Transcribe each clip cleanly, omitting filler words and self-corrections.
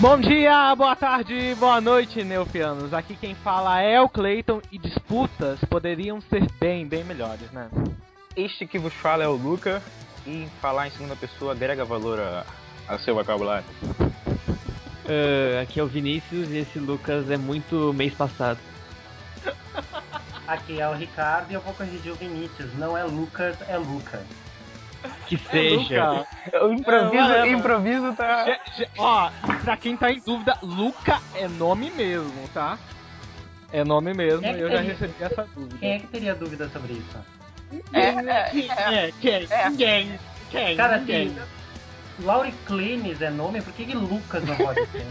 Bom dia, boa tarde, boa noite, neofianos. Aqui quem fala é o Clayton e disputas poderiam ser bem melhores, né? Este que vos fala é o Luca e falar em segunda pessoa agrega valor ao seu vocabulário. Aqui é o Vinícius e esse Lucas é muito mês passado. Aqui é o Ricardo e eu vou corrigir o Vinícius. Não é Lucas, é Luca. Que seja. O improviso tá... Ó, pra quem tá em dúvida, Luca é nome mesmo, tá? É nome mesmo e eu já recebi essa dúvida. Quem é que teria dúvida sobre isso? Quem? Cara, assim, Lauriclines é nome, por que Lucas não pode ser?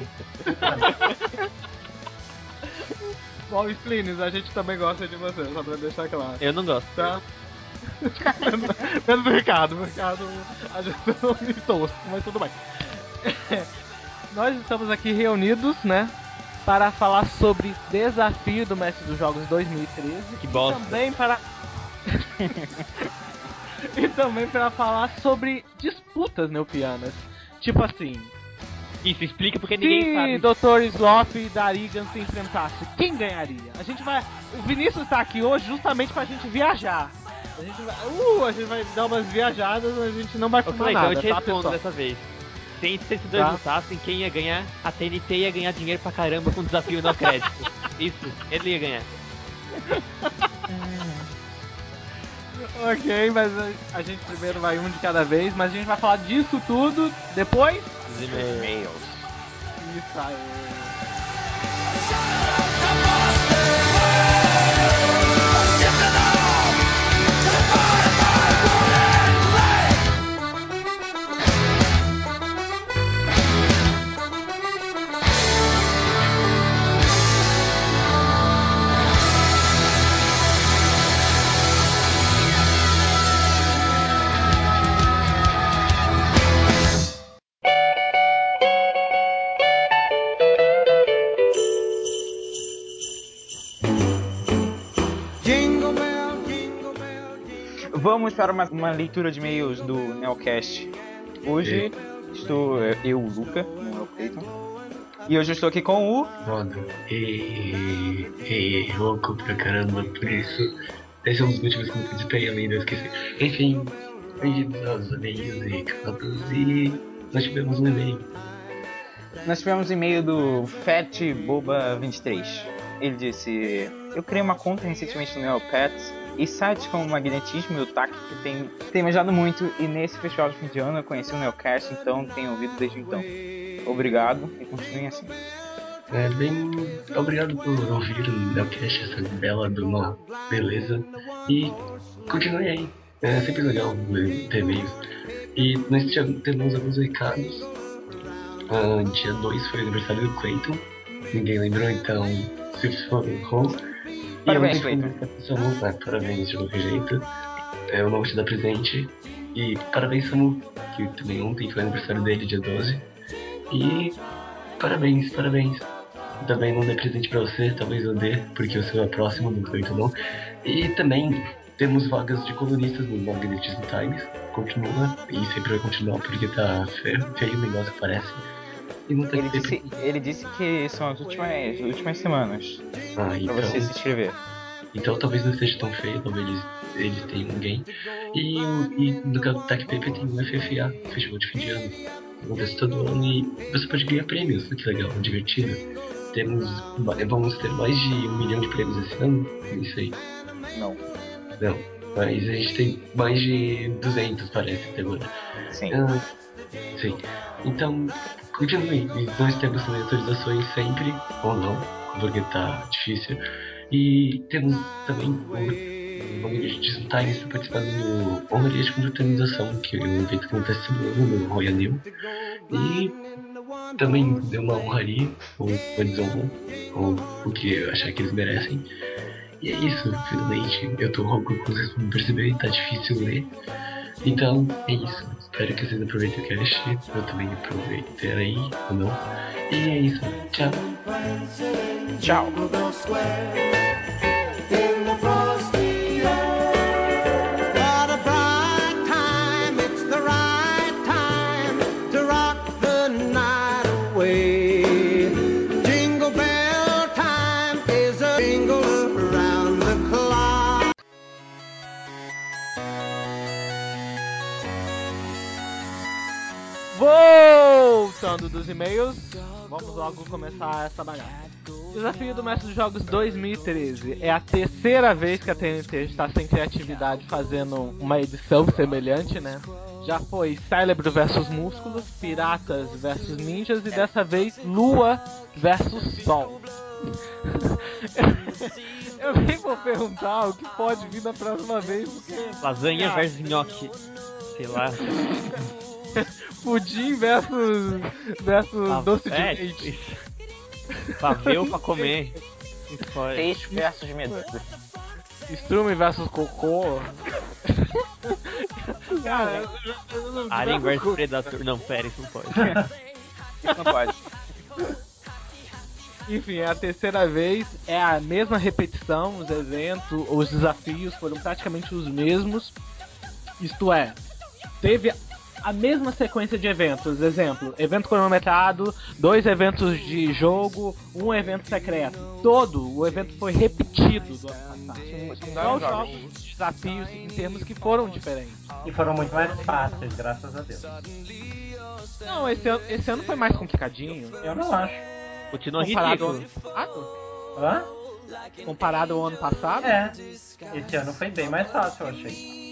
Lauriclines, a gente também gosta de você, só pra deixar claro. Eu não gosto. Tá? Menos do Ricardo. O Ricardo, a gente não me tosco, mas tudo bem. Nós estamos aqui reunidos, né? Para falar sobre desafio do Mestre dos Jogos 2013. Que bosta. E também para falar sobre disputas neopianas. Tipo assim... Isso, explica porque ninguém sabe. Se Dr. Sloth e Darigan se enfrentassem, quem ganharia? O Vinícius tá aqui hoje justamente pra gente viajar. A gente vai dar umas viajadas, mas a gente não vai falar nada, então eu te respondo pessoal? dessa vez. Se esses dois lutassem, quem ia ganhar? A TNT ia ganhar dinheiro pra caramba com desafio no crédito. Isso, ele ia ganhar. Ok, mas a gente primeiro vai um de cada vez, mas a gente vai falar disso tudo depois Os e-mails. Isso aí. Vamos para uma leitura de e-mails do Neocast. Hoje estou eu, o Luca, não é o Clayton. E hoje eu estou aqui com o... Foda. Louco pra caramba por isso. Esse é um dos motivos que eu não participei ainda, eu esqueci. Enfim, bem-vindos aos e-mails e campos e nós tivemos um e-mail. Nós tivemos e-mail do FatBoba23. Ele disse: eu criei uma conta recentemente no Neopets e sites como o Magnetismo e o TAC que tem me ajudado muito, e nesse festival de fim de ano eu conheci o Neocast, então tenho ouvido desde então. Obrigado e continuem assim. Obrigado por ouvir o Neocast, essa bela de uma beleza, e continue aí. É sempre legal ter e-mails. E nós temos alguns recados. Dia 2 foi o aniversário do Clayton. Ninguém lembrou, então se for e Parabéns, ontem foi o Clayton. aniversário do Samu. Parabéns de qualquer jeito. Eu não vou te dar presente. E parabéns, Samu, que também ontem foi o aniversário dele, dia 12. E parabéns. Também não dei presente pra você, talvez eu dê, porque você é próximo do Clayton, não. E também temos vagas de colunistas no Magnetismo Times. Continua, e sempre vai continuar, porque tá feio o negócio, parece. E não tá Ele disse que são as últimas semanas pra então, você se inscrever. Então talvez não esteja tão feio, talvez eles tenham alguém. E no caso do Tech Paper tem o FFA, Festival de Fim de Ano, que acontece todo ano e você pode ganhar prêmios, que legal, divertido. Vamos ter mais de 1 milhão de prêmios esse ano? Não sei. Não, mas a gente tem mais de 200, parece, até agora. sim. Sim. Então, continue. E nós temos também atualizações sempre, ou não, porque tá difícil. E temos também o Magnetismo Times está participando do Honraria de Confraternização, que é um evento que acontece todo ano no Royal New. E também deu uma honraria, ou uma desonra, ou o que eu achar que eles merecem. E é isso, finalmente. Eu tô rouco, como vocês podem perceber, tá difícil ler. Então, é isso. Espero que vocês aproveitem o cast. Eu também aproveitarei, ou não. E é isso. Tchau. Tchau. It's the right time to rock the night away. Voltando dos e-mails, vamos logo começar essa bagaça. Desafio do Mestre dos Jogos 2013. É a terceira vez que a TNT está sem criatividade fazendo uma edição semelhante, né? Já foi Cérebro versus Músculos, Piratas versus Ninjas e dessa vez Lua versus Sol. Eu nem vou perguntar o que pode vir da próxima vez, porque... Lasanha versus nhoque. Sei lá. Pudim versus doce de leite. Isso. Pavê ou pra comer. Escolhe. Peixe versus medusa. Estrume versus cocô. Cara, Alien versus Predator. Não, pera, isso não pode. Isso não pode. Enfim, é a terceira vez, é a mesma repetição, os eventos, os desafios foram praticamente os mesmos. Isto é, teve a mesma sequência de eventos. Exemplo, evento cronometrado, 2 eventos de jogo, 1 evento secreto. Todo o evento foi repetido do ano passado. Só os jogos, desafios em termos que foram diferentes. E foram muito mais fáceis, graças a Deus. Não, esse ano foi mais complicadinho. Eu não acho. Continua Comparado ao ridículo. ano passado? Hã? Comparado ao ano passado? É. Esse ano foi bem mais fácil, eu achei.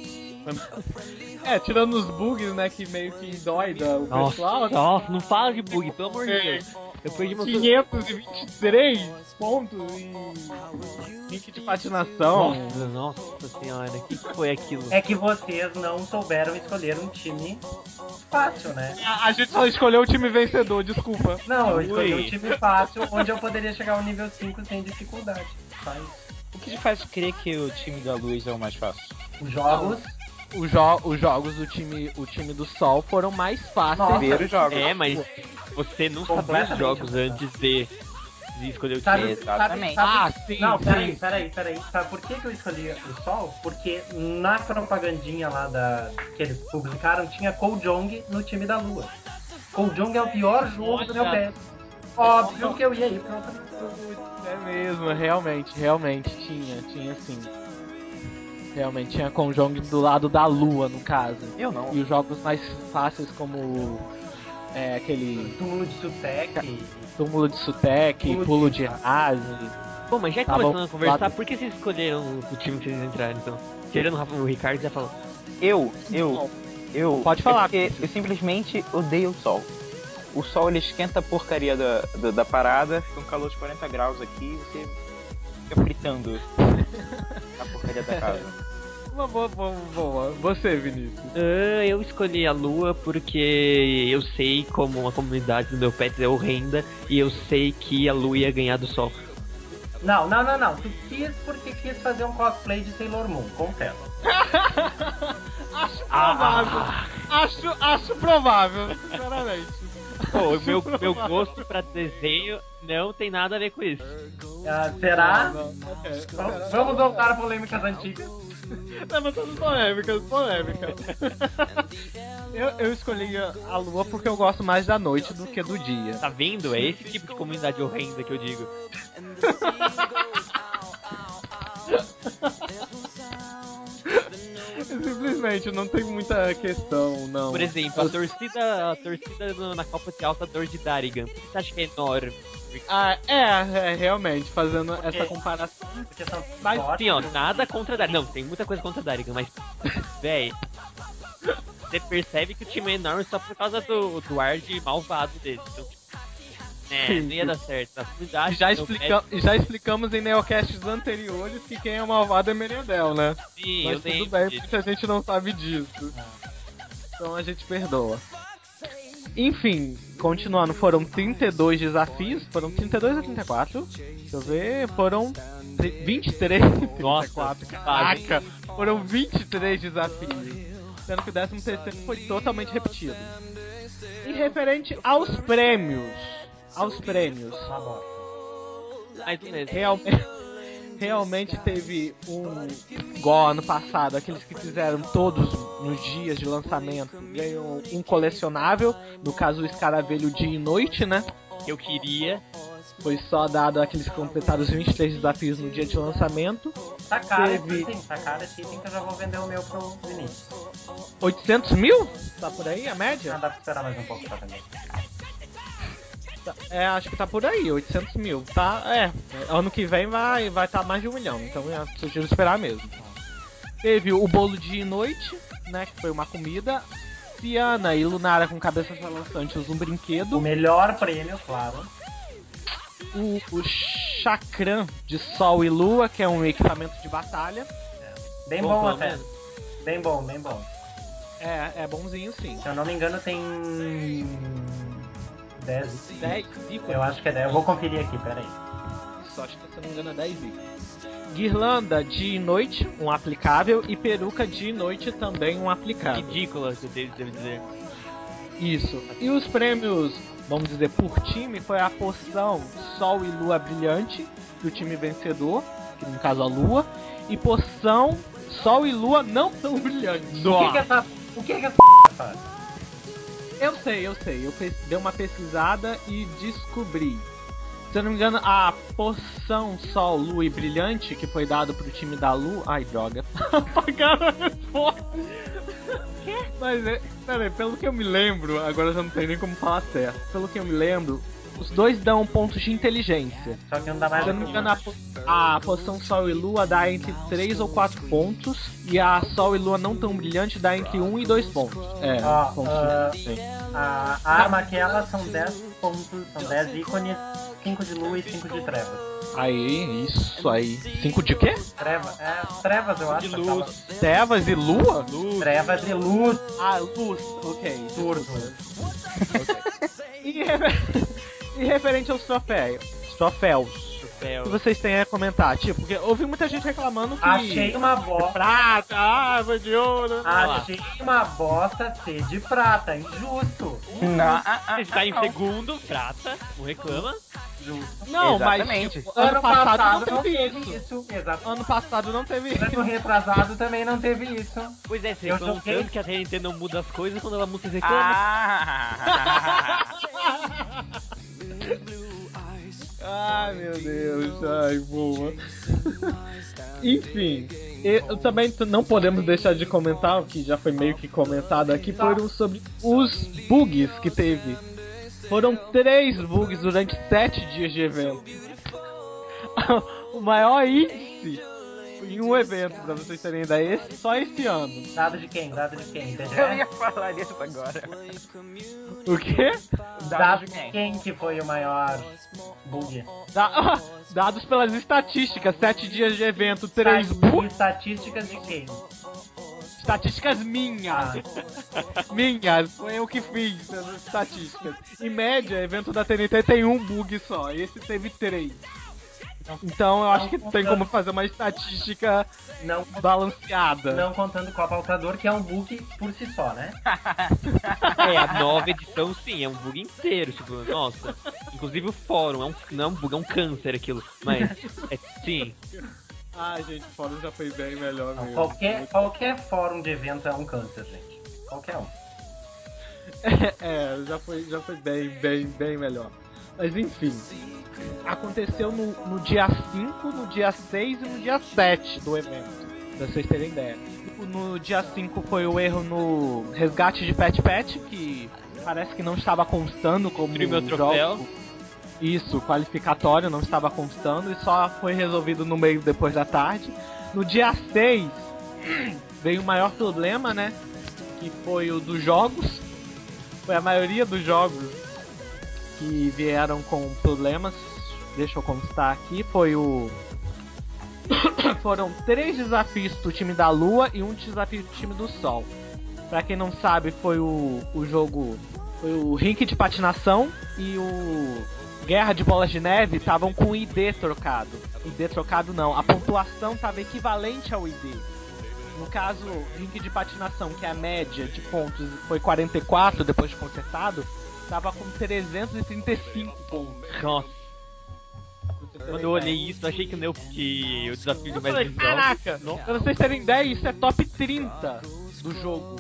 Tirando os bugs, né, que meio que dói o pessoal. Nossa, não fala de bug, pelo amor de Deus. Eu perdi meu 523 pontos em link de patinação. Nossa senhora, o que foi aquilo? É que vocês não souberam escolher um time fácil, né? A gente só escolheu o time vencedor, desculpa. Não, eu escolhi Ui. um time fácil onde eu poderia chegar ao nível 5 sem dificuldade. Só isso. O que te faz crer que o time da luz é o mais fácil? Os jogos. Os jogos do time do Sol foram mais fáceis. Nossa. Ver os jogos. É, mas você não sabia os Completamente jogos diferente. antes de escolher o Sabe, time. Exatamente. Sim. Não, sim. peraí. Sabe por que eu escolhi o Sol? Porque na propagandinha lá que eles publicaram tinha Kojong no time da Lua. Kojong é o pior jogo do NeoPet. Óbvio que eu ia ir pro outro. É mesmo, realmente tinha sim. Realmente tinha Conjong do lado da Lua, no caso. Eu não. E os jogos mais fáceis como aquele Túmulo de Sutek. Túmulo de Sutek, Pulo de Ase. Pô, mas já que Tá bom. começando a conversar, por que vocês escolheram o time que vocês entraram, então? Tirando o Ricardo já falou. Eu. Pode falar, Porque Vinícius. eu simplesmente odeio o sol. O sol ele esquenta a porcaria da parada, fica um calor de 40 graus aqui e você fica fritando a porcaria da casa. Uma boa. Você, Vinícius. Eu escolhi a Lua porque eu sei como a comunidade do meu pet é horrenda e eu sei que a Lua ia ganhar do Sol. Não. Tu quis porque quis fazer um cosplay de Sailor Moon, confessa. Acho provável. Acho provável, sinceramente. Pô, o meu gosto pra desenho não tem nada a ver com isso. Será? Não. Vamos voltar a polêmicas antigas. Levantando polêmicas. Eu escolhi a Lua porque eu gosto mais da noite do que do dia. Tá vendo? É esse tipo de comunidade horrenda que eu digo. Simplesmente, não tem muita questão, não. Por exemplo, a torcida na Copa de Altador de Darigan. Por que você acha que é enorme? Realmente, fazendo Porque- essa comparação. Porque são Mas, fortes. Sim, ó, nada contra Darigan. Não, tem muita coisa contra Darigan, mas, véi, você percebe que o time é enorme só por causa do ar de malvado dele. Então, não ia dar certo. A comunidade já explicamos em neocasts anteriores que quem é malvado é Meriadel, né? Sim, Mas eu tudo lembro bem, disso. muita gente não sabe disso. Então a gente perdoa. Enfim, continuando, foram 32 desafios. Foram 32 ou 34? Deixa eu ver. Foram 23. Nossa, 34. quase. Caraca! Foram 23 desafios. Sendo que o 13º foi totalmente repetido. E referente aos prêmios. Uma bosta. Mais um mesmo. Realmente teve igual ano passado, aqueles que fizeram todos nos dias de lançamento ganham um colecionável, no caso o Escaravelho Dia e Noite, né? Que eu queria. Foi só dado aqueles que completaram os 23 desafios no dia de lançamento. Tá caro Teve- esse item, tá caro esse item que eu já vou vender o meu pro Vinícius. 800 mil? Tá por aí a Ah, média? dá pra esperar mais um pouco pra vender. Acho que tá por aí, 800 mil. Tá, ano que vem vai tá mais de 1 milhão, então sugiro esperar mesmo. Teve o bolo de noite, né, que foi uma comida. Ciana e Lunara com cabeças balançantes, um brinquedo. O melhor prêmio, claro. O Chakram de Sol e Lua, que é um equipamento de batalha. Bem Bom, bom pelo até. menos. Bem bom, bem bom. É bonzinho sim. Se eu não me engano tem 10. 10 ícones. Eu acho que é 10. Eu vou conferir aqui, peraí. Isso, acho que se eu não me engano é 10 ícones. Guirlanda de noite, um aplicável. E peruca de noite também um aplicável. Ridícula, que eu devo dizer. Isso. E os prêmios, vamos dizer, por time, foi a poção Sol e Lua Brilhante, do time vencedor, que no caso a Lua, e poção Sol e Lua não tão brilhante. O que essa faz? Eu sei. Eu dei uma pesquisada e descobri. Se eu não me engano, a poção Sol, Lua e Brilhante, que foi dado pro time da Lua... Ai, droga. Apagaram a resposta. Mas, peraí, pelo que eu me lembro, agora já não tem nem como falar certo. Pelo que eu me lembro, os dois dão pontos de inteligência. Só que não dá mais Se eu do não me que engano, a poção Sol e Lua dá entre 3 ou 4 pontos. E a Sol e Lua não tão brilhante dá entre 1 e 2 pontos. Ó, pontos de inteligência. a arma aquela são 10 pontos, são 10 ícones, 5 de lua e 5 de trevas. Aí, isso aí. 5 de quê? Trevas eu acho. De luz. Trevas e Lua? Trevas e luz, Ah, luz, ok. surdo. E, e referente aos troféus. O que vocês têm a comentar? Tipo, porque ouvi muita gente reclamando que... Achei uma bosta. Prata, foi de ouro. Achei uma bosta ser de prata, injusto. Se tá em segundo, prata, não reclama. Justo. Não, Exatamente. mas tipo, ano passado não teve isso. Exato. Ano passado não teve isso. Ano retrasado também não teve isso. Pois é, você Eu reclama joguei- tanto que a TNT não muda as coisas quando ela muda, vocês reclamam. Ai, meu Deus. Ai, boa. Enfim, eu também não podemos deixar de comentar, o que já foi meio que comentado aqui, foram sobre os bugs que teve. Foram 3 bugs durante 7 dias de evento. O maior índice em um evento, pra vocês terem ideia, só esse ano. Dado de quem? TGE? Eu ia falar isso agora. O quê? Dado de quem que foi o maior bug? Dados pelas estatísticas, 7 dias de evento, 3 bugs. Estatísticas de quem? Estatísticas minhas. Minhas, foi eu que fiz as estatísticas. Em média, evento da TNT tem um bug só, esse teve 3. Então eu acho que tem como fazer uma estatística Não, balanceada. não contando com o pautador, que é um bug por si só, né? A nova edição sim, é um bug inteiro, tipo, nossa. Inclusive o fórum, não é um bug, é um câncer aquilo. Mas, sim. Ah, gente, o fórum já foi bem melhor Não, mesmo. qualquer fórum de evento é um câncer, gente. Qualquer um. Já foi bem melhor. Mas enfim, aconteceu no dia 5, no dia 6 e no dia 7 do evento, pra vocês terem ideia. No dia 5 foi o erro no resgate de Pet Pet, que parece que não estava constando como Destruiu meu troféu. jogo. Isso, qualificatório, não estava constando e só foi resolvido no meio depois da tarde. No dia 6 veio o maior problema, né? Que foi o dos jogos. Foi a maioria dos jogos que vieram com problemas. Deixa eu constar aqui. Foram 3 desafios pro time da Lua e um desafio pro time do Sol. Pra quem não sabe, foi o jogo. Foi o rink de patinação e o Guerra de Bolas de Neve estavam com o ID trocado. ID trocado não, a pontuação estava equivalente ao ID. No caso, rink de patinação, que é a média de pontos foi 44 depois de consertado, tava com 335 pontos. Nossa. Quando eu olhei isso, eu achei que o desafio de Eu mais falei, visual. caraca, pra vocês terem ideia, isso é top 30 do jogo.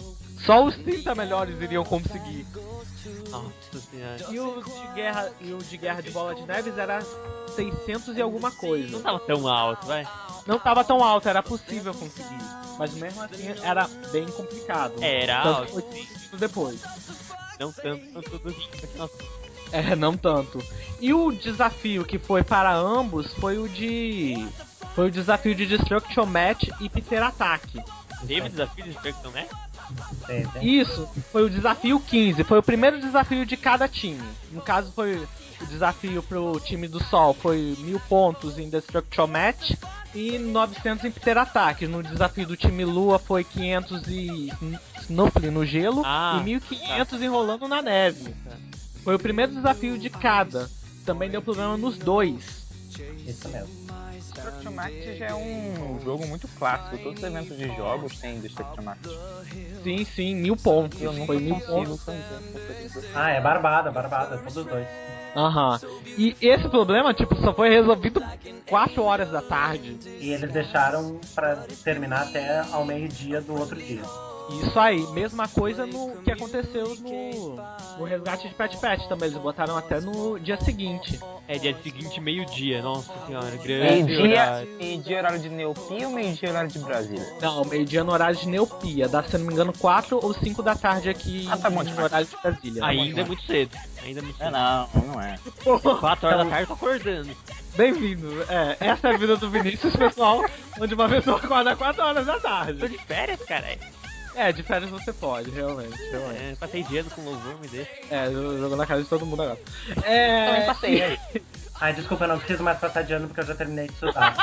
Só os 30 melhores iriam conseguir. Nossa senhora. E o de guerra de bola de neves era 600 e alguma coisa. Não tava tão alto, vai. Não tava tão alto, era possível conseguir. Mas mesmo assim era bem complicado. Era Tanto alto, que foi sim. difícil depois. Não tanto quanto do Ring. Nossa. Não tanto. E o desafio que foi para ambos foi o desafio de Destruction Match e Peter Attack. Teve desafio de Destruction, né? Isso, foi o desafio 15. Foi o primeiro desafio de cada time. No caso, foi o desafio pro time do Sol. Foi 1000 pontos em Destruction Match e 900 em Peter Attack. No desafio do time Lua foi 500 e Snuffle no gelo e 1500 enrolando na neve. Foi o primeiro desafio de cada. Também deu problema nos dois. Isso mesmo. Destruction Match já é um jogo muito clássico. Todos os eventos de jogos têm Destruction Match. Sim, 1000 pontos. Eu nunca Foi 1000 consigo pontos. fazer. Ah, é barbada, todos os dois. Aham. E esse problema, tipo, só foi resolvido 4 horas da tarde. E eles deixaram pra terminar até ao meio-dia do outro dia. Isso aí, mesma coisa no que aconteceu no resgate de Pet Pet também. Eles botaram até no dia seguinte. É, dia seguinte, meio-dia. Nossa senhora, grande Meio-dia horário de Neopia ou meio-dia horário de Brasília? Não, meio-dia no horário de Neopia. Dá, se não me engano, 4 ou 5 da tarde aqui tá bom no demais. horário de Brasília. Ainda é muito cedo. Ainda é muito cedo. Não é. 4 horas da tarde eu tô acordando. Bem-vindo. Essa é a vida do Vinícius, pessoal, onde uma pessoa acorda 4 horas da Tô tarde. de férias, caralho. De férias você pode, realmente. Passei de ano com louvor, me deixa. Jogou na cara de todo mundo agora. Também passei aí. Ai, desculpa, eu não preciso mais passar de ano porque eu já terminei de estudar.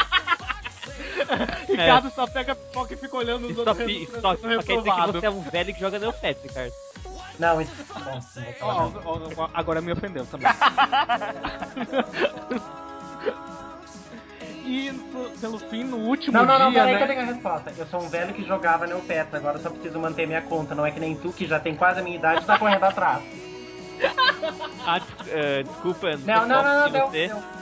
Ricardo só pega pipoca e fica olhando os outros Só quer dizer que você é um velho que joga Neopets, Ricardo. Não, isso... Bom, não vou falar nada. Agora me ofendeu também. E pelo fim, no último Não, dia, peraí né? que eu tenho a resposta. Eu sou um velho que jogava Neopets, agora eu só preciso manter minha conta. Não é que nem tu, que já tem quase a minha idade e tá correndo atrás. Desculpa, Não, deu.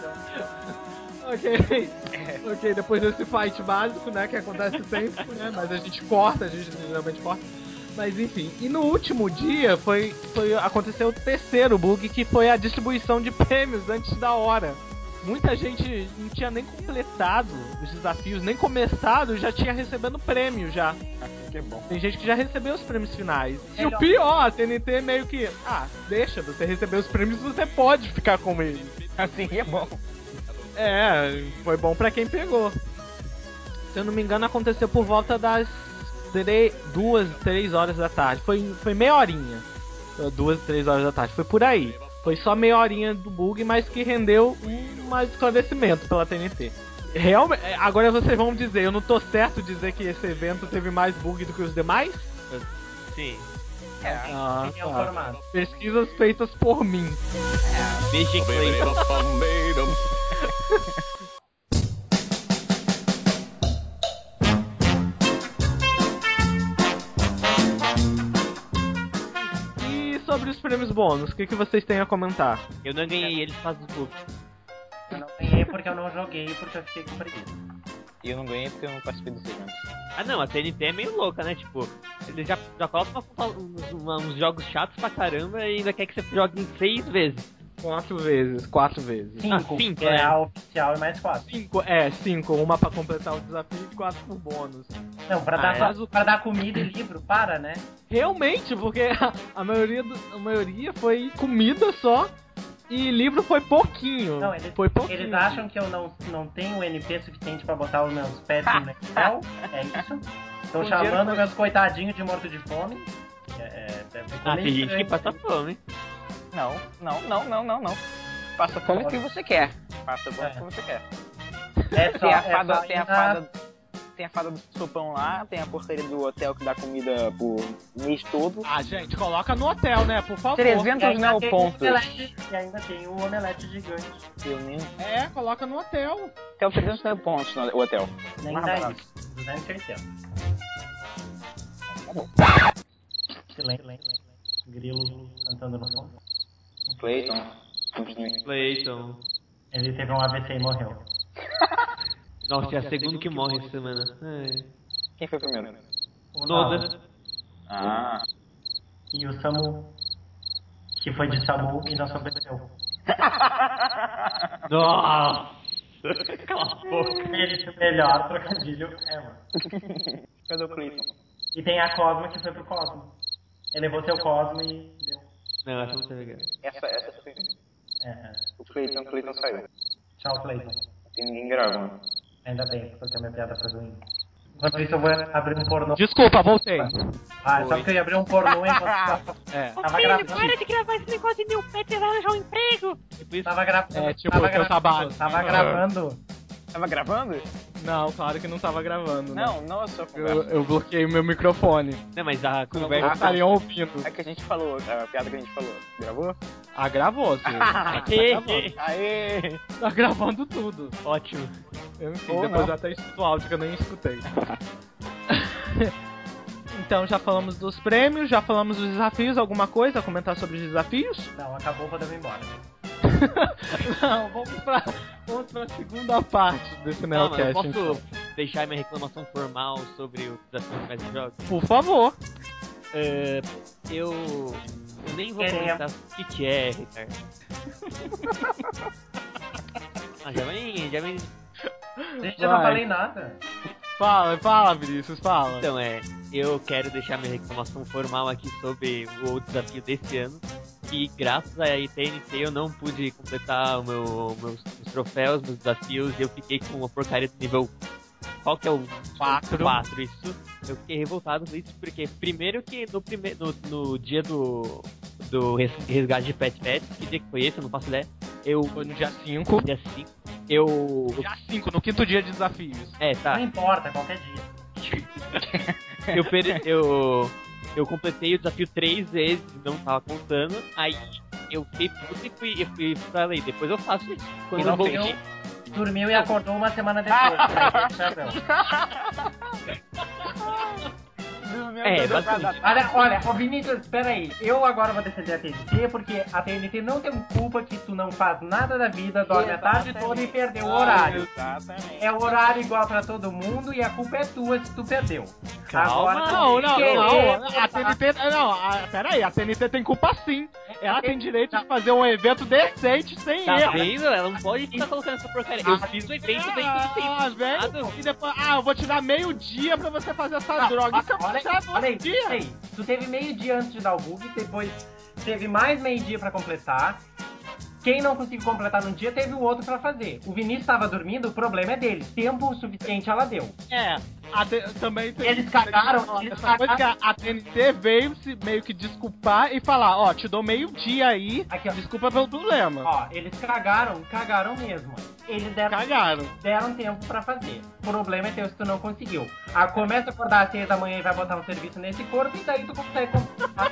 Ok, depois desse fight básico, né, que acontece sempre, né, mas a gente geralmente corta. Mas enfim, e no último dia aconteceu o terceiro bug, que foi a distribuição de prêmios antes da hora. Muita gente não tinha nem completado os desafios, nem começado, já tinha recebendo prêmio já. Que bom. Tem gente que já recebeu os prêmios finais. E o pior, a TNT meio que... deixa, você receber os prêmios, você pode ficar com eles. Assim que é bom. Foi bom pra quem pegou. Se eu não me engano, aconteceu por volta das 2, 3 horas da tarde. Foi meia horinha. 2, 3 horas da tarde. Foi por aí. Foi só meia horinha do bug, mas que rendeu mais esclarecimento pela TNT. Realmente, agora vocês vão dizer, eu não tô certo de dizer que esse evento teve mais bug do que os demais? Sim. Quem é o formato? Pesquisas feitas por mim. BG Clayton. E sobre os prêmios bônus, o que vocês têm a comentar? Eu não ganhei eles por causa do bug. Eu não ganhei porque eu não joguei, porque eu fiquei com preguiça. E eu não ganhei porque eu não participei dos eventos. Não, a TNT é meio louca, né? Tipo, ele já coloca uns jogos chatos pra caramba e ainda quer que você jogue em 6 vezes. 4 vezes. 5, cinco, que é a oficial e mais 4. 5. Uma pra completar o desafio e 4 por bônus. Não, pra dar comida e livro, para, né? Realmente, porque a maioria foi comida só e livro foi pouquinho. Não, foi pouquinho. Eles acham que eu não tenho o NP suficiente pra botar os meus pets no Excel. É isso. Estão chamando meus coitadinhos de morto de fome. Tem gente que passa fome. Não. Passa fome o que você quer. Passa fome o que você quer. Tem a fada do sopão lá, tem a porcaria do hotel que dá comida por mês todo. Gente, coloca no hotel, né? Por favor. 300 neopontos. E ainda tem o omelete gigante. Coloca no hotel. Tem 300 neopontos no hotel. Nem Mais dá barato. isso. 280. Silêncio. Grilo cantando no fundo. Clayton. Ele teve um AVC e morreu. Nossa, é a segunda que morre essa semana. Quem foi primeiro? Noda. Ah. E o Samu, que foi de Samu e não sobreviveu. Nossa! Cala a boca. Esse melhor trocadilho ever. Cadê o Clayton? E tem a Cosmo que foi pro Cosmo. Ele levou seu Cosmo e deu. Não, essa não teve graça. Essa foi. É. O Clayton saiu. Tchau, Clayton. E ninguém gravando. Ainda bem, porque a minha piada foi ruim. Enquanto isso, eu vou abrir um pornô. Desculpa, voltei. Ah, só porque eu ia abrir um pornô enquanto É. tava gravando. de gravar esse negócio de Neopets e vai arranjar um emprego! Tipo isso. Tava gravando. É, tipo, tava o teu trabalho. Tava gravando. Tava gravando? Não, claro que não tava gravando. Né? Não é sua conversa. Eu bloqueei o meu microfone. Não, mas a Não conversa... estariam ouvindo. É que a gente falou, a piada que a gente falou. Gravou? Ah, gravou, sim. Tá gravando. Aê! Tá gravando tudo. Ótimo. Enfim, Ou depois não. eu até escuto o áudio que eu nem escutei. Então já falamos dos prêmios, já falamos dos desafios. Alguma coisa a comentar sobre os desafios? Não, acabou, podemos ir embora. Não, vamos pra segunda parte desse Não, mas eu Neocast. posso então. deixar minha reclamação formal sobre o desafio de mais jogos? Por favor. Eu nem vou Queremos. comentar o que é, Ricardo. Já vem... Gente, eu não falei nada. Fala, Vinícius, fala. Então, eu quero deixar minha reclamação formal aqui sobre o desafio desse ano. Que graças a TNT eu não pude completar meus troféus, meus desafios, e eu fiquei com uma porcaria do nível... Qual que é o 4? 4, isso. Eu fiquei revoltado com isso, porque primeiro que no dia do resgate de Pet Pet, que dia que foi esse, eu não faço ideia. Foi no dia 5. Dia 5, eu... Dia 5, no quinto dia de desafios. Tá. Não importa, qualquer dia. Eu completei o desafio 3 vezes, não tava contando. Aí eu fiquei puto e fui pra lei. Depois eu faço isso. Quando E eu não voltei. fez. Dormiu e acordou uma semana depois. Basicamente. Olha, ô Vinícius, espera aí. Eu agora vou defender a TNT, porque a TNT não tem culpa que tu não faz nada da vida, dorme a tarde toda e perdeu o horário. Exatamente. É horário igual pra todo mundo e a culpa é tua se tu perdeu. Calma, Agora, Não. querer A TNT. Pera aí, a TNT tem culpa sim. Ela tem direito de fazer um evento decente sem Tá erro. vendo? Ela não pode ficar colocando essa porcaria. Eu fiz o evento dentro do tempo. Velho, e depois, eu vou te dar meio dia pra você fazer essa droga. Isso é olha aí, dia. olha aí. Tu teve meio dia antes de dar o bug, depois teve mais meio dia pra completar. Quem não conseguiu completar num dia, teve o outro pra fazer. O Vinícius tava dormindo, o problema é dele. Tempo suficiente ela deu. Também tem. Eles cagaram, Essa coisa que a TNT veio se meio que desculpar e falar, ó, te dou meio dia aí, Aqui, ó. desculpa pelo problema. Ó, eles cagaram mesmo. Eles deram tempo pra fazer. O problema é teu se tu não conseguiu. Começa a acordar às 6 da manhã e vai botar um serviço nesse corpo e daí tu consegue completar.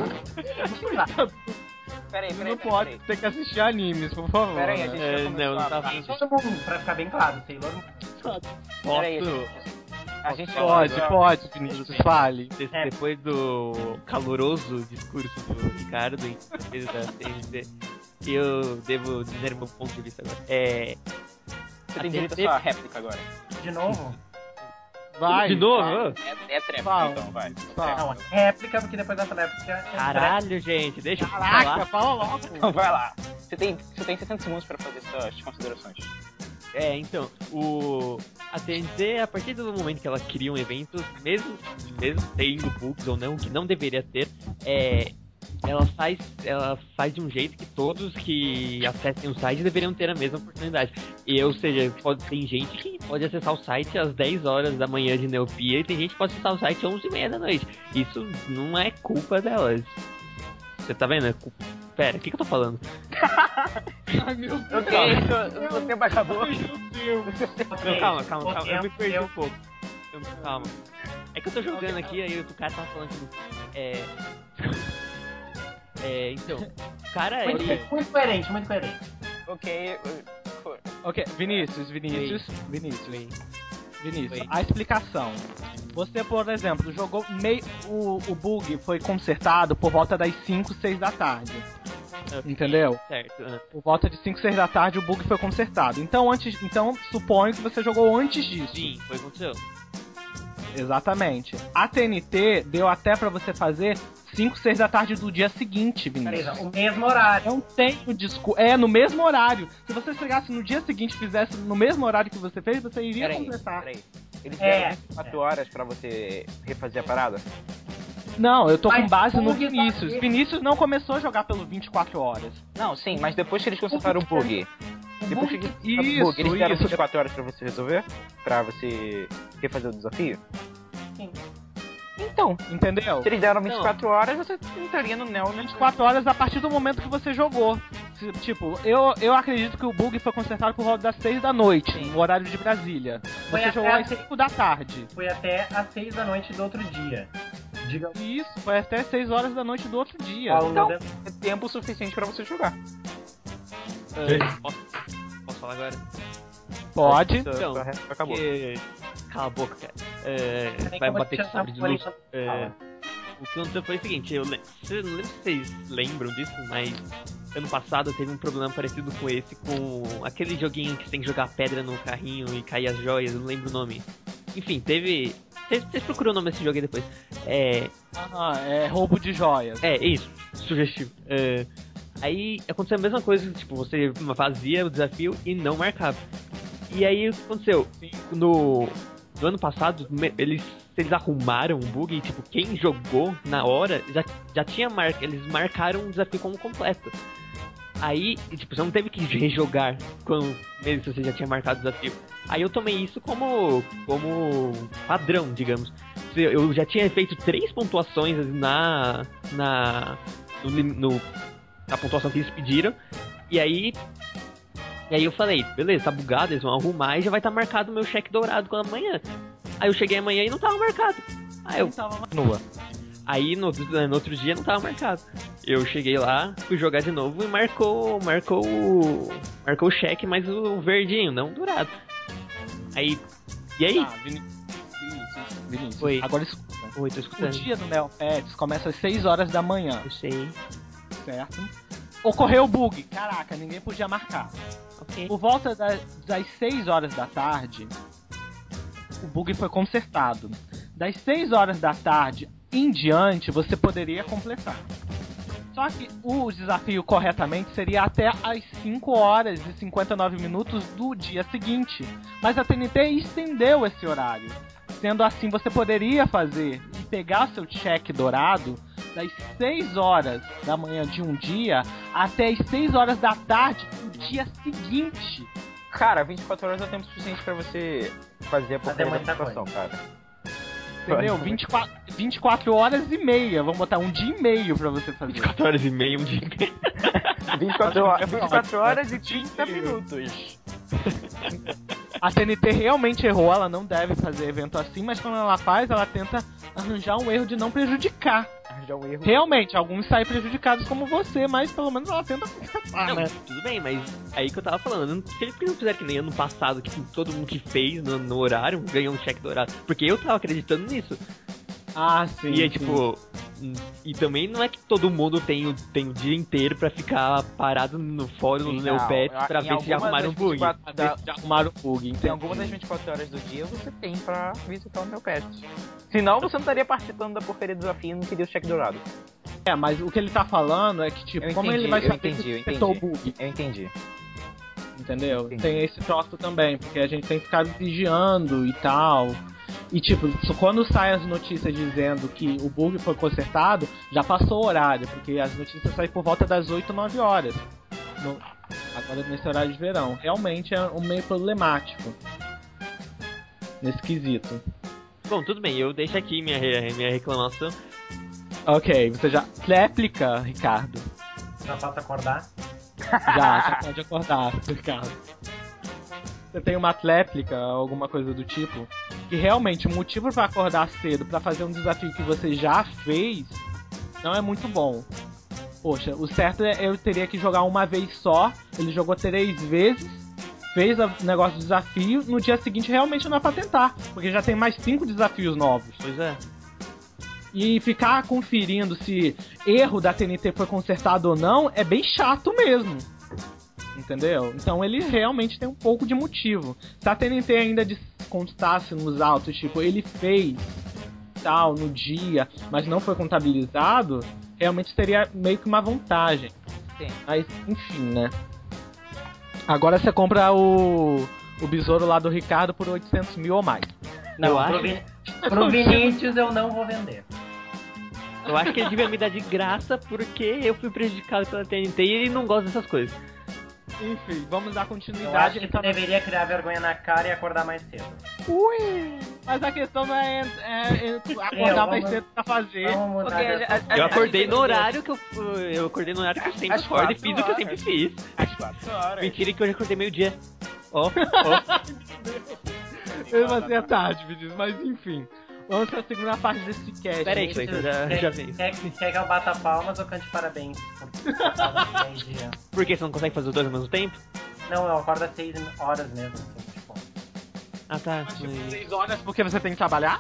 Peraí. Não pode ter que assistir animes, por favor. Peraí, a né? gente já começou não a tá parte. Todo mundo, pra ficar bem claro, Sailor Moon. Peraí, Posso... a gente já Pode, começou- pode, Vinícius, fale. Depois do caloroso discurso do Ricardo em defesa da TNT, eu devo dizer meu ponto de vista agora. Você tem direito à sua réplica agora. De novo? Vai. De novo? É trap, Fala. então, vai. Fala. Não, réplica, porque depois dessa réplica... Caralho, gente, deixa eu Caraca, falar. fala logo. Então vai lá. Você tem 60 segundos pra fazer suas considerações. Então, a TNT, a partir do momento que ela cria um evento, mesmo tendo bugs ou não, que não deveria ter, ela faz de um jeito que todos que acessem o site deveriam ter a mesma oportunidade. Ou seja, tem gente que pode acessar o site às 10 horas da manhã de Neopia e tem gente que pode acessar o site às 11h30 da noite. Isso não é culpa delas. Você tá vendo? Pera, o que eu tô falando? Ai, meu Deus. Ok, seu tempo acabou. Meu Deus. Não, calma. Eu me perdi um pouco. Calma. É que eu tô jogando aqui, aí o cara tava falando que... então, o cara, ele... Muito coerente, muito coerente. Ok, Vinícius. Oi. A explicação. Você, por exemplo, jogou o bug foi consertado por volta das 5, 6 da tarde. Entendeu? Certo. Por volta de 5, 6 da tarde o bug foi consertado. Então suponho que você jogou antes disso. Sim, foi o que aconteceu. exatamente. A TNT deu até pra você fazer 5, 6 da tarde do dia seguinte, Vinícius. Beleza, o mesmo horário. Não tem o disco. É, no mesmo horário. Se você chegasse no dia seguinte e fizesse no mesmo horário que você fez, você iria completar. Peraí. Eles deram 24 horas pra você refazer a parada? Não, eu tô Mas com base no bug Vinícius. tá- Vinícius não começou a jogar pelo 24 horas. Não, sim, mas depois que eles consertaram o bug. Depois que eles consertaram o Isso, bug, eles deram isso. 24 horas pra você resolver? Pra você refazer o desafio? Sim. Então, Entendeu? se eles deram 24 horas, você entraria no Neo, né? 24 horas a partir do momento que você jogou. Tipo, eu acredito que o bug foi consertado por volta das 6 da noite, no horário de Brasília. Foi Você até jogou às às 5 da tarde. Foi até às 6 da noite do outro dia. Diga Isso, foi até 6 horas da noite do outro dia. qual o Então, meu é tempo suficiente pra você jogar. Posso falar agora? Pode. Então, Acabou. Cala a boca, cara. Peraí que Vai eu vou bater te com chamar sabre de por luz. enquanto. O que aconteceu foi o seguinte, eu não lembro se vocês lembram disso, mas ano passado teve um problema parecido com esse, com aquele joguinho que você tem que jogar pedra no carrinho e cair as joias, eu não lembro o nome. Enfim, teve... Vocês procuram o nome desse jogo aí depois. É roubo de joias. Isso, sugestivo. Aí aconteceu a mesma coisa, tipo, você fazia o desafio e não marcava. E aí o que aconteceu? No ano passado, eles arrumaram um bug e, tipo, quem jogou na hora já tinha eles marcaram o desafio como completo. Aí, tipo, você não teve que rejogar mesmo se você já tinha marcado o desafio. Aí eu tomei isso como padrão, digamos. Eu já tinha feito 3 pontuações na pontuação que eles pediram. E aí eu falei, beleza, tá bugado, eles vão arrumar e já vai estar marcado o meu cheque dourado com amanhã. Aí eu cheguei amanhã e não tava marcado. Aí eu continua. Aí no outro dia não tava marcado. Eu cheguei lá, fui jogar de novo e marcou o cheque, mas o verdinho, não o dourado. Aí, e aí? Tá, Vinícius. Oi. Agora escuta. Oi, tô O escutando. dia do Neopets começa às 6 horas da manhã, Eu sei. certo? Ocorreu o bug. Caraca, ninguém podia marcar. Ok. Por volta das 6 horas da tarde, o bug foi consertado. Das 6 horas da tarde em diante, você poderia completar. Só que o desafio corretamente seria até as 5 horas e 59 minutos do dia seguinte. Mas a TNT estendeu esse horário. Sendo assim, você poderia fazer e pegar seu cheque dourado das 6 horas da manhã de um dia até as 6 horas da tarde do dia seguinte. Cara, 24 horas é o tempo suficiente pra você fazer a porcaria da muita pontuação, cara. Entendeu? 24 horas e meia. Vamos botar um dia e meio pra você fazer. 24 horas e meia, um dia. 24 horas e 30 minutos. A TNT realmente errou, ela não deve fazer evento assim, mas quando ela faz, ela tenta arranjar um erro de não prejudicar. Arranjar um erro. Realmente, alguns saem prejudicados como você, mas pelo menos ela tenta compensar, Não, né? tudo bem, mas aí que eu tava falando, se eles não fizeram que nem ano passado, que todo mundo que fez no horário ganhou um cheque dourado. Porque eu tava acreditando nisso. Ah, sim. E aí, sim. tipo, e também não é que todo mundo tem o dia inteiro pra ficar parado no fórum do Neopets pra ver se arrumaram um bug. Arrumaram o bug, Em entendi. alguma das 24 horas do dia você tem pra visitar o Neopets. Senão você não estaria participando da porcaria do desafio e não teria o cheque dourado. É, mas o que ele tá falando é que, tipo, como ele vai saber que acertou o bug? Eu entendi. Entendeu? Entendi. Tem esse troço também, porque a gente tem que ficar vigiando e tal. E tipo, quando saem as notícias dizendo que o bug foi consertado, já passou o horário, porque as notícias saem por volta das 8, 9 horas. Agora nesse horário de verão. Realmente é um meio problemático. Nesse quesito. Bom, tudo bem, eu deixo aqui minha reclamação. Ok, você já réplica, Ricardo. Já posso acordar? Já pode acordar, Ricardo. Você tem uma tréplica, alguma coisa do tipo, que realmente o motivo pra acordar cedo pra fazer um desafio que você já fez não é muito bom. Poxa, o certo é eu teria que jogar uma vez só, ele jogou 3 vezes, fez o negócio do desafio, no dia seguinte realmente não é pra tentar, porque já tem mais 5 desafios novos. Pois é. E ficar conferindo se erro da TNT foi consertado ou não é bem chato mesmo. Entendeu? Então ele realmente tem um pouco de motivo. Se a TNT ainda constasse nos autos, tipo, ele fez tal no dia, mas não foi contabilizado, realmente seria meio que uma vantagem. Sim. Mas, enfim, né? Agora você compra o besouro lá do Ricardo por 800 mil ou mais. Não, Eu acho. pro Vinícius eu não vou vender. Eu acho que ele devia me dar de graça porque eu fui prejudicado pela TNT e ele não gosta dessas coisas. Enfim, vamos dar Eu continuidade. acho que tu deveria criar vergonha na cara e acordar mais cedo. Ui! Mas a questão não é acordar mais cedo pra fazer. Vamos mudar Ok, de assunto. Eu acordei gente no tem horário que eu acordei no horário que eu sempre Às acordo e 4 fiz o que eu sempre horas. fiz. Às 4 horas. Mentira que hoje eu acordei meio-dia. Ó, Mesmo assim é tarde, me diz, mas enfim. Vamos pra segunda parte desse cast. Pera aí, Vinícius, Cleiton, já vem. quer que eu bata palmas ou cante parabéns? Porque você acorda às 10 dias. Por que você não consegue fazer os dois ao mesmo tempo? Não, eu acordo às 6 horas mesmo. Assim, tipo. Ah, tá. Tipo, Mas- 6 horas porque você tem que trabalhar?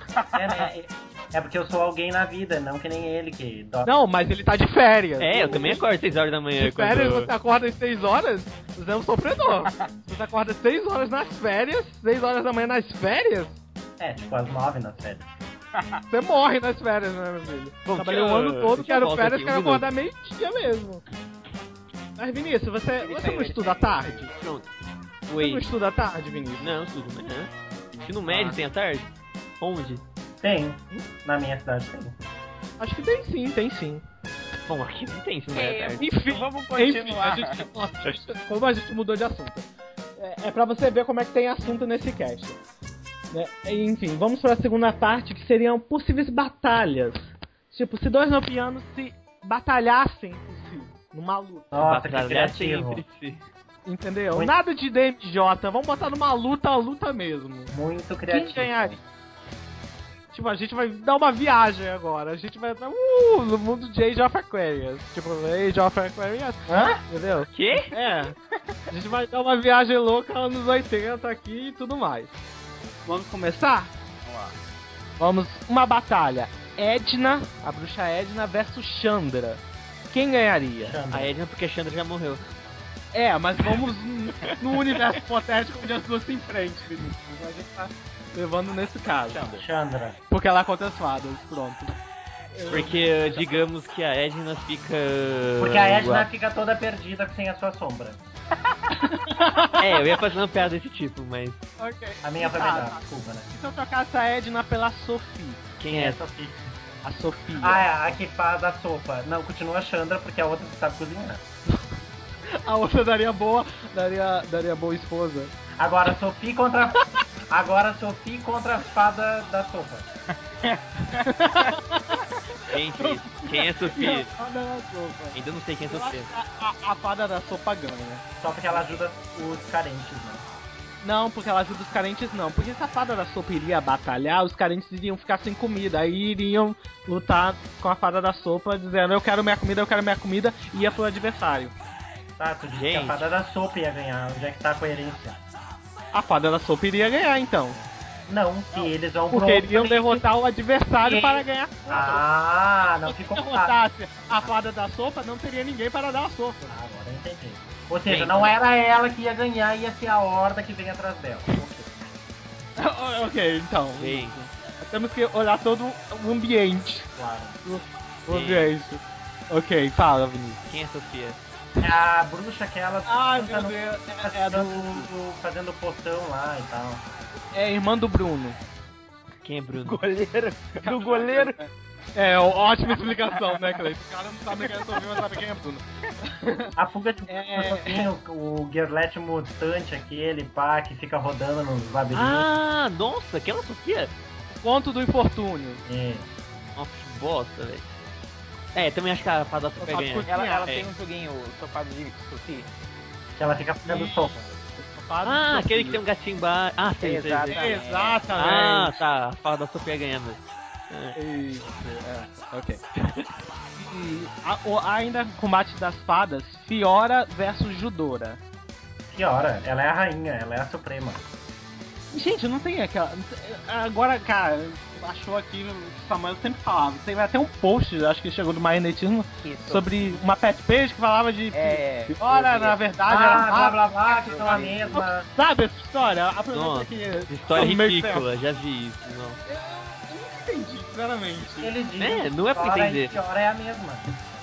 É porque eu sou alguém na vida, não que nem ele que dorme. Não, mas ele tá de férias. É, eu também acordo 6 horas da manhã. De férias, quando... você acorda às 6 horas, você é um sofredor. Você acorda às 6 horas nas férias, 6 horas da manhã nas férias, É, tipo às 9 nas férias. você morre nas férias, né, meu filho? Bom, Trabalhei o deixa eu- ano todo, deixa eu quero voltar férias, aqui, quero um minuto. acordar meio-dia mesmo. Mas, Vinícius, você Ele não saiu, estuda à tarde? Pronto. Você não Wait. estuda à tarde, Vinícius? Não, estudo amanhã. Ensino médio tem à tarde? Onde? Tem. Na minha cidade tem. Acho que tem sim, tem sim. Bom, aqui não tem ensino médio à tarde. Enfim, Vamos enfim, continuar. como a gente mudou de assunto. É pra você ver como é que tem assunto nesse cast. Né? Enfim, vamos pra segunda parte, que seriam possíveis batalhas. Tipo, se dois novianos se batalhassem por si, numa luta. Nossa, que Batalhassem criativo. entre si. Entendeu? Muito- Nada de DMJ, vamos botar numa luta, a luta mesmo. Muito Quem criativo. ganharia? Tipo, a gente vai dar uma viagem agora. A gente vai no mundo de Age of Aquarius. Tipo, Age of Aquarius, Hã? entendeu? Quê? É. A gente vai dar uma viagem louca anos 80 aqui e tudo mais. Vamos começar? Vamos lá. Vamos, uma batalha. Edna, a bruxa Edna versus Chandra. Quem ganharia? Chandra. A Edna porque a Chandra já morreu. É, mas vamos no universo hipotético onde as duas se enfrentam, Vinícius. A gente tá levando nesse caso. Chandra. Porque ela é contra as fadas, pronto. Porque digamos que a Edna fica. Porque a Edna fica toda perdida sem a sua sombra. É, eu ia fazer uma piada desse tipo, mas. Ok. A minha foi Tá, melhor, tá. desculpa, né? E se eu trocasse a Edna pela Sophie? Quem é? Sofia. A Sofia. Ah, é, a que faz a sopa. Não, continua a Chandra porque a outra sabe cozinhar. A outra daria boa esposa. Agora a Sophie contra. Agora a Sophie contra a fada da sopa. Gente, quem é Sofia? A fada da sopa. Ainda não sei quem é Eu acho Sofia. que a fada da sopa ganha. Só porque ela ajuda os carentes, né? Não, porque ela ajuda os carentes não. Porque se a fada da sopa iria batalhar, os carentes iriam ficar sem comida. Aí iriam lutar com a fada da sopa, dizendo eu quero minha comida, e ia pro adversário. Tá, tu disse que a Gente. fada da sopa ia ganhar. Onde é que tá a coerência? A fada da sopa iria ganhar então. Não, se eles vão Porque iriam derrotar o adversário E- para ganhar. Ah, não Se ficou claro. derrotasse a fada da sopa, não teria ninguém para dar a sopa. Ah, agora eu entendi. Ou seja, Gente. não era ela que ia ganhar, ia ser a horda que vem atrás dela. Ok, Ok, então. Gente. Temos que olhar todo o ambiente. claro. O ambiente. Ok, fala, Vinícius. Quem é Sofia? É a bruxa que ela Ai, fica meu Deus. É fazendo poção lá e tal. É a irmã do Bruno. Quem é Bruno? Goleiro. Do goleiro. É, ótima explicação, né, Cleiton? O cara não sabe quem é Sofia, mas sabe quem é Bruno. A fuga de É. tem o Gerlet mutante, aquele pá que fica rodando nos labirintos. Ah, nossa, aquela Sofia? Conto do infortúnio. É. Nossa, que bosta, velho. É, também acho que a fada Sofia Sabe ganha. por quê? Ela É. tem um joguinho, o sofado de Sophie. Que ela fica fazendo sopa. Ah, aquele que tem um gatinho embaixo. Ah, sei, sei, sei. Exatamente. Exatamente. Ah, tá. A fada Sofia ganha mesmo. É. Isso, ok. E ainda combate das fadas, Fiora versus Judora. Que hora? Ela é a rainha, ela é a suprema. Gente, não tem aquela. Agora, cara, achou aqui, o Samuel sempre falava. Tem até um post, acho que chegou do Magnetismo, sobre uma pet page que falava de que Fiora, na verdade, era blá blá blá, que são a mesma. Sabe essa história? Aproveita Nossa, que... história no meio ridícula, já vi isso, não. Eu nunca entendi, sinceramente. Ele diz Não é pra Fiora entender. e Fiora é a mesma.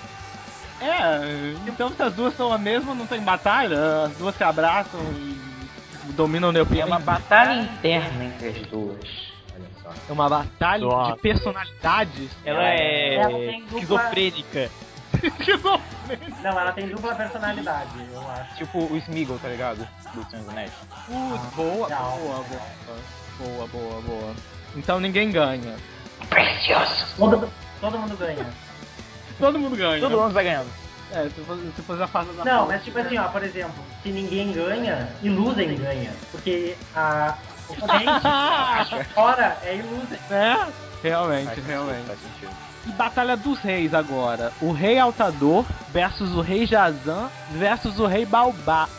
Então se as duas são a mesma, não tem batalha? As duas se abraçam e dominam o Neopian? É uma batalha interna entre as duas. Olha só. É uma batalha Nossa. de personalidades? Ela Ela é tem dupla- esquizofrênica. Esquizofrênica. Não, ela tem dupla personalidade, eu acho. Tipo o Smeagol, tá ligado? Do Senhor dos Anéis. Boa, legal, boa, legal. boa. Então ninguém ganha. Todo mundo ganha. Todo mundo ganha. Todo mundo vai ganhando. Se fosse a fase da Não, Força, mas tipo assim, ó, por exemplo, se ninguém ganha, Illusen ganha. Porque o oponente fora é Illusen. né? Realmente, Faz sentido, realmente. faz sentido. E Batalha dos Reis agora. O Rei Altador versus o Rei Jazan versus o Rei Balga.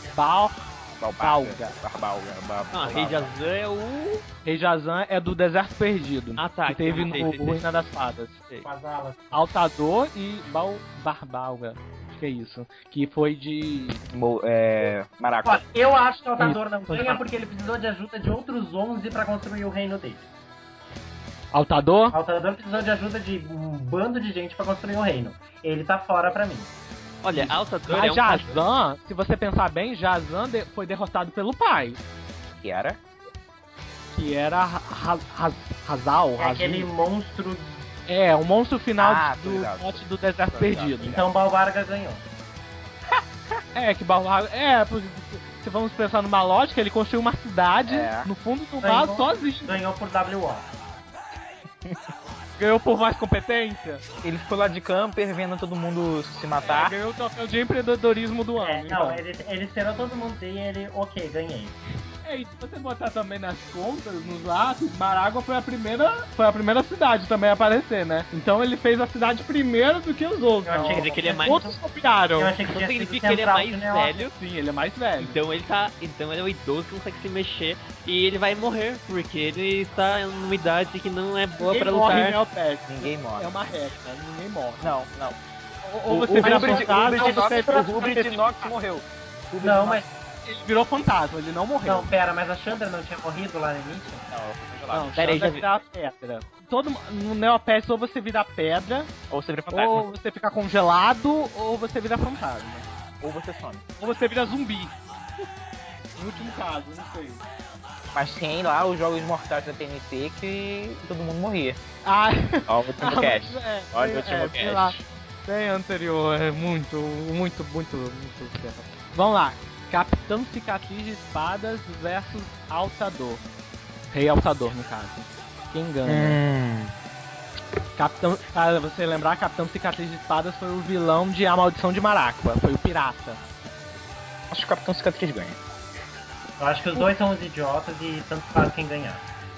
Rei Jazan é o... Rei Jazan é do Deserto Perdido. Ah, tá, Que teve sei, no sei. Ruína das Fadas. Sei. Com as alas. Altador e Barbalga. Acho que é isso. Que foi de... Maraca. Olha, eu acho que o Altador não ganha porque ele precisou de ajuda de outros 11 pra construir o reino dele. Altador? O Altador precisou de ajuda de um bando de gente pra construir o reino. Ele tá fora pra mim. Olha, Altador Mas é um cachorro. Jazan, se você pensar bem, Jazan foi derrotado pelo pai. Que era? Que era Hazal. É aquele monstro. É, o monstro final tô do ligado. pote do Deserto Tô ligado, Perdido. Então Balbarga ganhou. Que Balrog... se vamos pensar numa lógica, ele construiu uma cidade no fundo do mar sozinho. Ganhou por WO. Ganhou por mais competência. Ele ficou lá de camper vendo todo mundo se matar. Ganhou o troféu de empreendedorismo do ano. Não, então. ele esperou todo mundo ter e ele, ok, ganhei. E se você botar também nas contas, nos lados, Maragua foi a primeira cidade também a aparecer, né? Então ele fez a cidade primeiro do que os outros. Eu achei Quer dizer que ele é mais... Outros copiaram. Eu achei que Então tinha sido significa que ele é central mais de Neófito. velho. Sim, ele é mais velho. Então ele é o idoso que não consegue se mexer e ele vai morrer, porque ele está em uma idade que não é boa Ninguém pra morre em lutar. Neopet. Ninguém morre. É uma regra, ninguém morre. Não. Ou você vira fantasma, ou você o Rubrit Nox morreu. Não, mas. Ele virou fantasma, ele não morreu. Não, pera, mas a Chandra não tinha morrido lá no início? Não, ela foi congelada. Não, Pera aí, Chandra já vi. vira pedra. No Neopets ou você vira pedra, Ou você vira fantasma. ou você fica congelado, ou você vira fantasma. Ou você some. Ou você vira zumbi. No último caso, não sei. Mas tem lá os jogos mortais da TNT que todo mundo morria. Ah, Ó, o último cast. Olha o último sei lá. cast. Bem anterior, é muito tempo. Vamos lá. Capitão Cicatriz de Espadas versus Altador. Rei Altador, no caso. Quem ganha? Para você lembrar, Capitão Cicatriz de Espadas foi o vilão de A Maldição de Maracua. Foi o pirata. Acho que o Capitão Cicatriz ganha. Eu acho que os dois são os idiotas e tanto faz quem ganhar.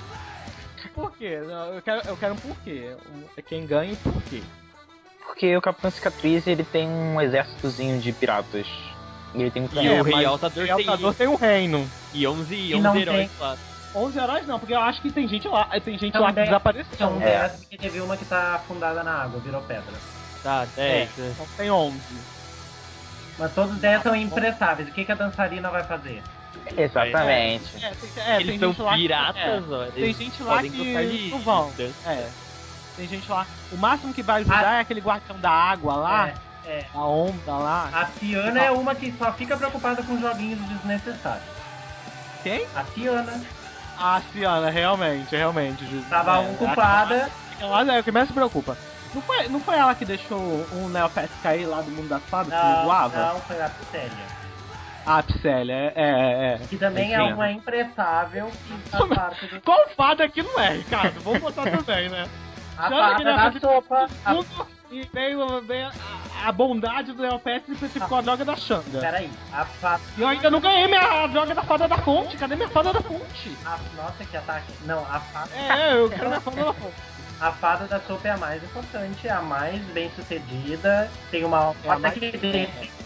Por quê? Eu quero um porquê. Quem ganha e por quê? Porque o Capitão Cicatriz, ele tem um exércitozinho de piratas. E ele tem um E canhão. o Rei mas Altador o Rei Altador tem um reino. E 11 não heróis tem. lá. 11 heróis não, porque eu acho que tem gente lá São que 10 desapareceu. São É. 10 porque teve uma que tá afundada na água, virou pedra. Tá, 10. Então tem 11. Mas todos os 10 são imprestáveis. O que a dançarina vai fazer? Exatamente. Eles tem são gente lá piratas, que, ó. Tem Eles gente lá podem gostar que de não vão. dança. Tem gente lá. O máximo que vai ajudar é aquele guardião da água lá, É. da onda lá. A Fiana é uma que só fica preocupada com joguinhos desnecessários. Quem? A Fiana A Ciana, realmente. tava ocupada. Ela é o que mais se preocupa. Não foi ela que deixou um Neopets cair lá do mundo das fadas que voava? Não, foi a Célia. A Psélia, é. Que também é Sim. uma imprestável que faz parte do. Qual fada que não é, Ricardo? Vamos botar também, né? A Chama que fada da sopa. E veio a bondade do Neopets e especificou a droga da Xanda. Peraí, a fada. E eu ainda não ganhei minha droga da fada da fonte. Cadê minha fada da fonte? Nossa, que ataque. Não, a fada. Eu quero minha fada da fonte. A fada da sopa é a mais importante, é a mais bem sucedida. Tem uma É a horda mais- que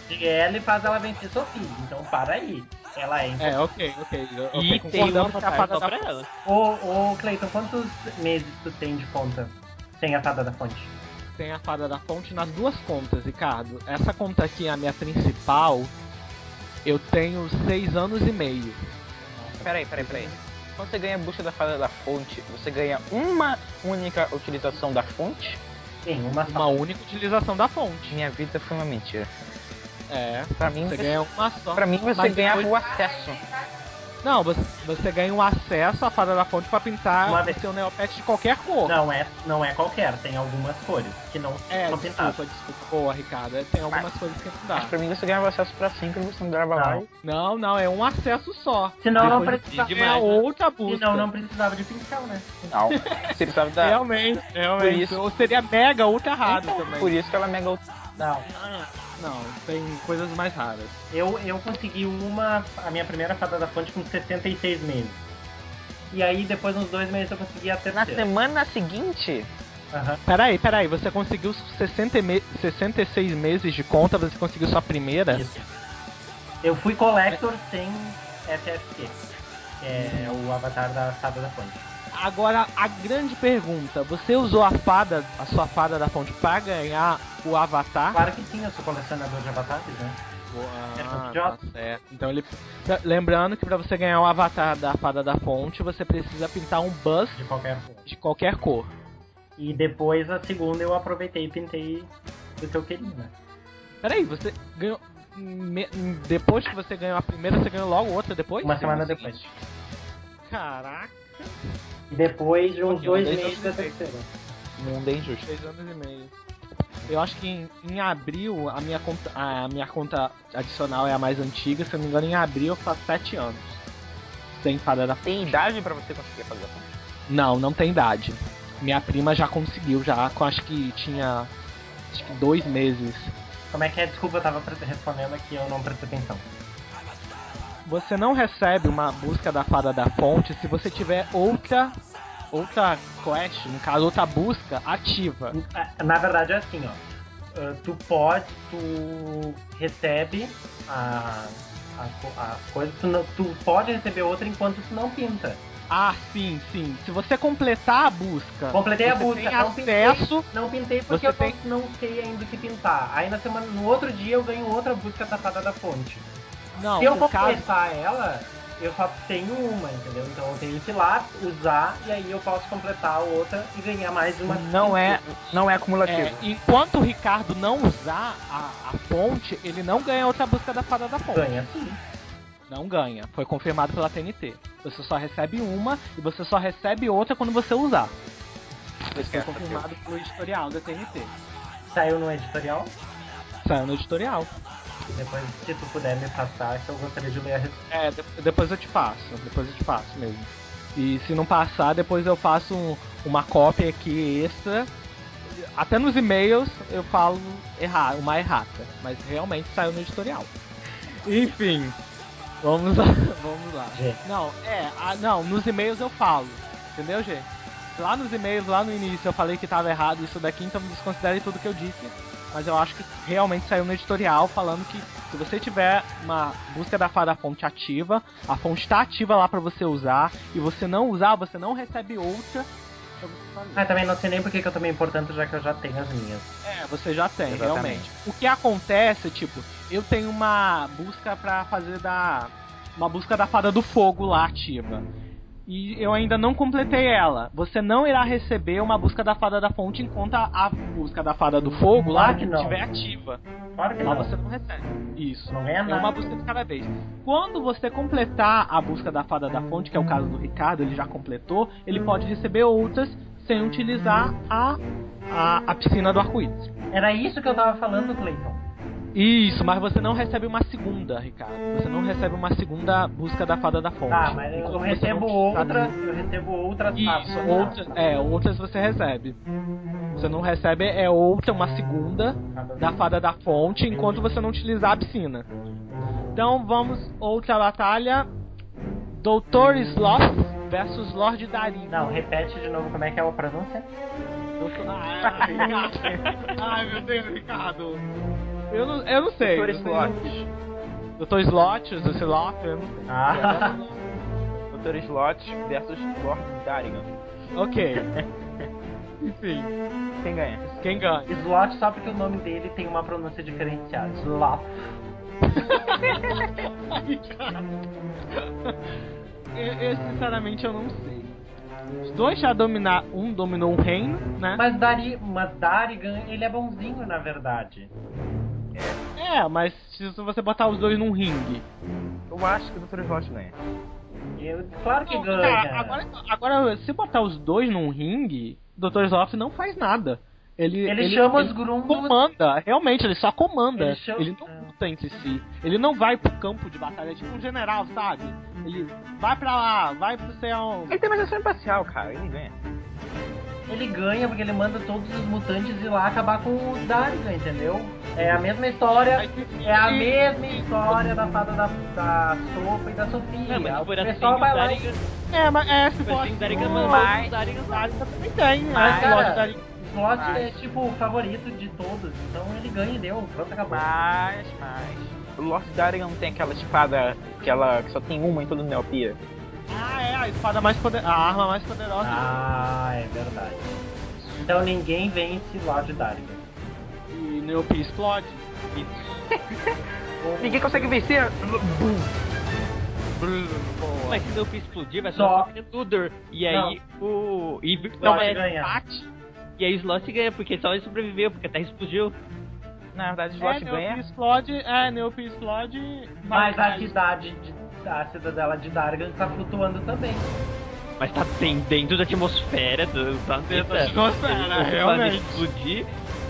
de ela e faz ela vencer Sophie. Então para aí. Ela é importante. Ok. E tem um Concordamos que a avatar fada só da pra fonte. ela. Ô, Cleiton, quantos meses tu tem de conta sem a fada da fonte? Tem a fada da fonte nas duas contas, Ricardo. Essa conta aqui, a minha principal, eu tenho 6 anos e meio. Peraí. Quando você ganha a busca da fada da fonte, você ganha uma única utilização da fonte? Sim, uma só. Uma única utilização da fonte. Minha vida foi uma mentira. Pra mim você ganha uma só. Pra mim, você Mas ganhava depois- o acesso. Não, você ganha um acesso à fada da fonte pra pintar Uma o vez. seu Neopet de qualquer cor. Não é qualquer, tem algumas cores que não são pintadas. Desculpa. Boa, Ricardo. Tem algumas coisas que não dá. Mas pra mim, você ganhava acesso pra sempre, você não dava lá. Não. É um acesso só. Senão não Depois precisava. você ganha outra busca. Senão não precisava de pincel, né? Não. Você precisava da... Realmente. Por isso- Ou seria mega ultra raro Então, também. por isso que ela é mega... Não. Não, tem coisas mais raras. Eu consegui a minha primeira fada da fonte com 66 meses. E aí, depois, uns 2 meses, eu consegui a Na terceira. semana seguinte... Aham. Peraí, você conseguiu 66 meses de conta, você conseguiu sua primeira? Isso. Eu fui collector sem FFQ, que é o avatar da fada da fonte. Agora, a grande pergunta, você usou a sua fada da fonte pra ganhar o avatar? Claro que sim, eu sou colecionador de avatares, né? Tá certo. Então lembrando que pra você ganhar o avatar da fada da fonte, você precisa pintar um bust De qualquer cor. de qualquer cor. E depois, a segunda, eu aproveitei e pintei do que eu queria, né? Peraí, você ganhou... Depois que você ganhou a primeira, você ganhou logo outra depois? Uma semana depois. Caraca, E depois de uns Pô, 2 10 meses, a anos e meio. terceira. O mundo é injusto. 6 anos e meio. Eu acho que em abril a minha conta adicional é a mais antiga, se eu não me engano, em abril eu faço 7 anos. Sem fada da fonte. Tem idade pra você conseguir fazer a fonte? Não tem idade. Minha prima já conseguiu, acho que 2 meses. Como é que é? Desculpa, eu tava respondendo aqui, eu não prestei atenção. Você não recebe uma busca da fada da fonte se você tiver outra quest, no caso, outra busca ativa. Na verdade é assim, ó. Tu recebe a coisa, tu pode receber outra enquanto tu não pinta. Ah, sim. Se você completar a busca, Completei a você busca, tem acesso. não pintei porque você não sei ainda o que pintar. Aí no outro dia eu ganho outra busca da fada da fonte. Não, Se eu o caso. completar ela, eu só tenho uma, entendeu? Então eu tenho que ir lá, usar, e aí eu posso completar a outra e ganhar mais uma. Não é acumulativo. Enquanto o Ricardo não usar a fonte, ele não ganha outra busca da fada da fonte. Ganha sim. Não ganha. Foi confirmado pela TNT. Você só recebe uma e você só recebe outra quando você usar. Isso foi confirmado pelo editorial da TNT. Saiu no editorial. Saiu no editorial. Depois, se tu puder me passar, que eu gostaria de ler a resposta. Depois eu te passo mesmo. E se não passar, depois eu faço uma cópia aqui extra. Até nos e-mails eu falo uma errata, mas realmente saiu no editorial. Enfim, vamos lá. Gente. Não, nos e-mails eu falo, entendeu, gente? Lá nos e-mails, lá no início eu falei que tava errado isso daqui, então desconsidere tudo que eu disse. Mas eu acho que realmente saiu no editorial falando que se você tiver uma busca da fada fonte ativa, a fonte está ativa lá pra você usar, e você não usar, você não recebe outra pra você fazer. Também não sei nem porque que eu tô me importando, já que eu já tenho as minhas. Você já tem, Exatamente. realmente. O que acontece, tipo, eu tenho uma busca pra fazer uma busca da fada do fogo lá ativa. E eu ainda não completei ela. Você não irá receber uma busca da fada da fonte enquanto a busca da fada do fogo Claro lá que não. estiver ativa. Claro que Lá não. você não recebe. Isso. Não ganha É nada. uma busca de cada vez. Quando você completar a busca da fada da fonte, que é o caso do Ricardo, ele já completou, ele pode receber outras sem utilizar a piscina do arco-íris. Era isso que eu tava falando, Cleiton. Isso, mas você não recebe uma segunda, Ricardo. Você não recebe uma segunda busca da fada da fonte. Mas eu Enquanto você recebo não outra, utilizar- eu recebo outras Isso, fadas. outras você recebe. Você não recebe uma segunda da fada da fonte enquanto você não utilizar a piscina. Então vamos, outra batalha. Dr. Sloth versus Lord Darin. Não, repete de novo como é que é a pronúncia. Ai, meu Deus, Ricardo. Eu não sei. Dr. eu não sei. Slot. Dr. Slot, o Slot, eu não sei. Ah, Dr. Slot versus Lord Darrigan. Ok. Enfim, Quem ganha? quem ganha? Slot só porque o nome dele tem uma pronúncia diferenciada. Slot. Eu, sinceramente, eu não sei. Os dois já dominaram. Um dominou um reino, né? Mas Darrigan, ele é bonzinho, na verdade. Mas se você botar os dois num ringue. Eu acho que o Dr. Slot ganha. Claro que Não, ganha. cara, agora, se botar os dois num ringue, o Dr. Sloth não faz nada. Ele chama os ele Grundos. comanda, realmente, ele só comanda. Ele chama- Ele não luta entre si. Ele não vai pro campo de batalha, é tipo um general, sabe? Ele vai pra lá, vai pro céu. Ele tem mais ação imparcial, cara. Ele ganha. Ele ganha porque ele manda todos os mutantes ir lá acabar com o Darrigan, entendeu? É a mesma história. É a mesma história da fada da sopa e da Sofia. Não, mas se O for assim, pessoal o vai lá Darrigan... Mas se Se for for assim, assim, o Darrigan o manda o Darrigan Darrigan... também tem, né? Mas, O cara, Lord Darrigan. Slot Mas- é tipo o favorito de todos, então ele ganha e deu. Pronto, acabou. Mas... O Lord Darrigan não tem aquela espada que só tem uma em todo o Neopia. A espada mais poderosa. A arma mais poderosa. Ah, é verdade. Então ninguém vence Lord Darrigan. E Neopia explode. Ninguém consegue vencer. Bum. Boa. Mas se meu explodir, vai Só- só ter Tudor. E aí o... Não, Slot mas ganha. empate. E aí o Slot ganha, porque só ele sobreviveu, porque a Terra explodiu. Na verdade, o Slot Neopia ganha. explode. Neopia explode. Mas a cidadela de Dargan tá flutuando também. Mas tá dentro da atmosfera do planeta. Dentro da atmosfera, Se o planeta realmente. explodir,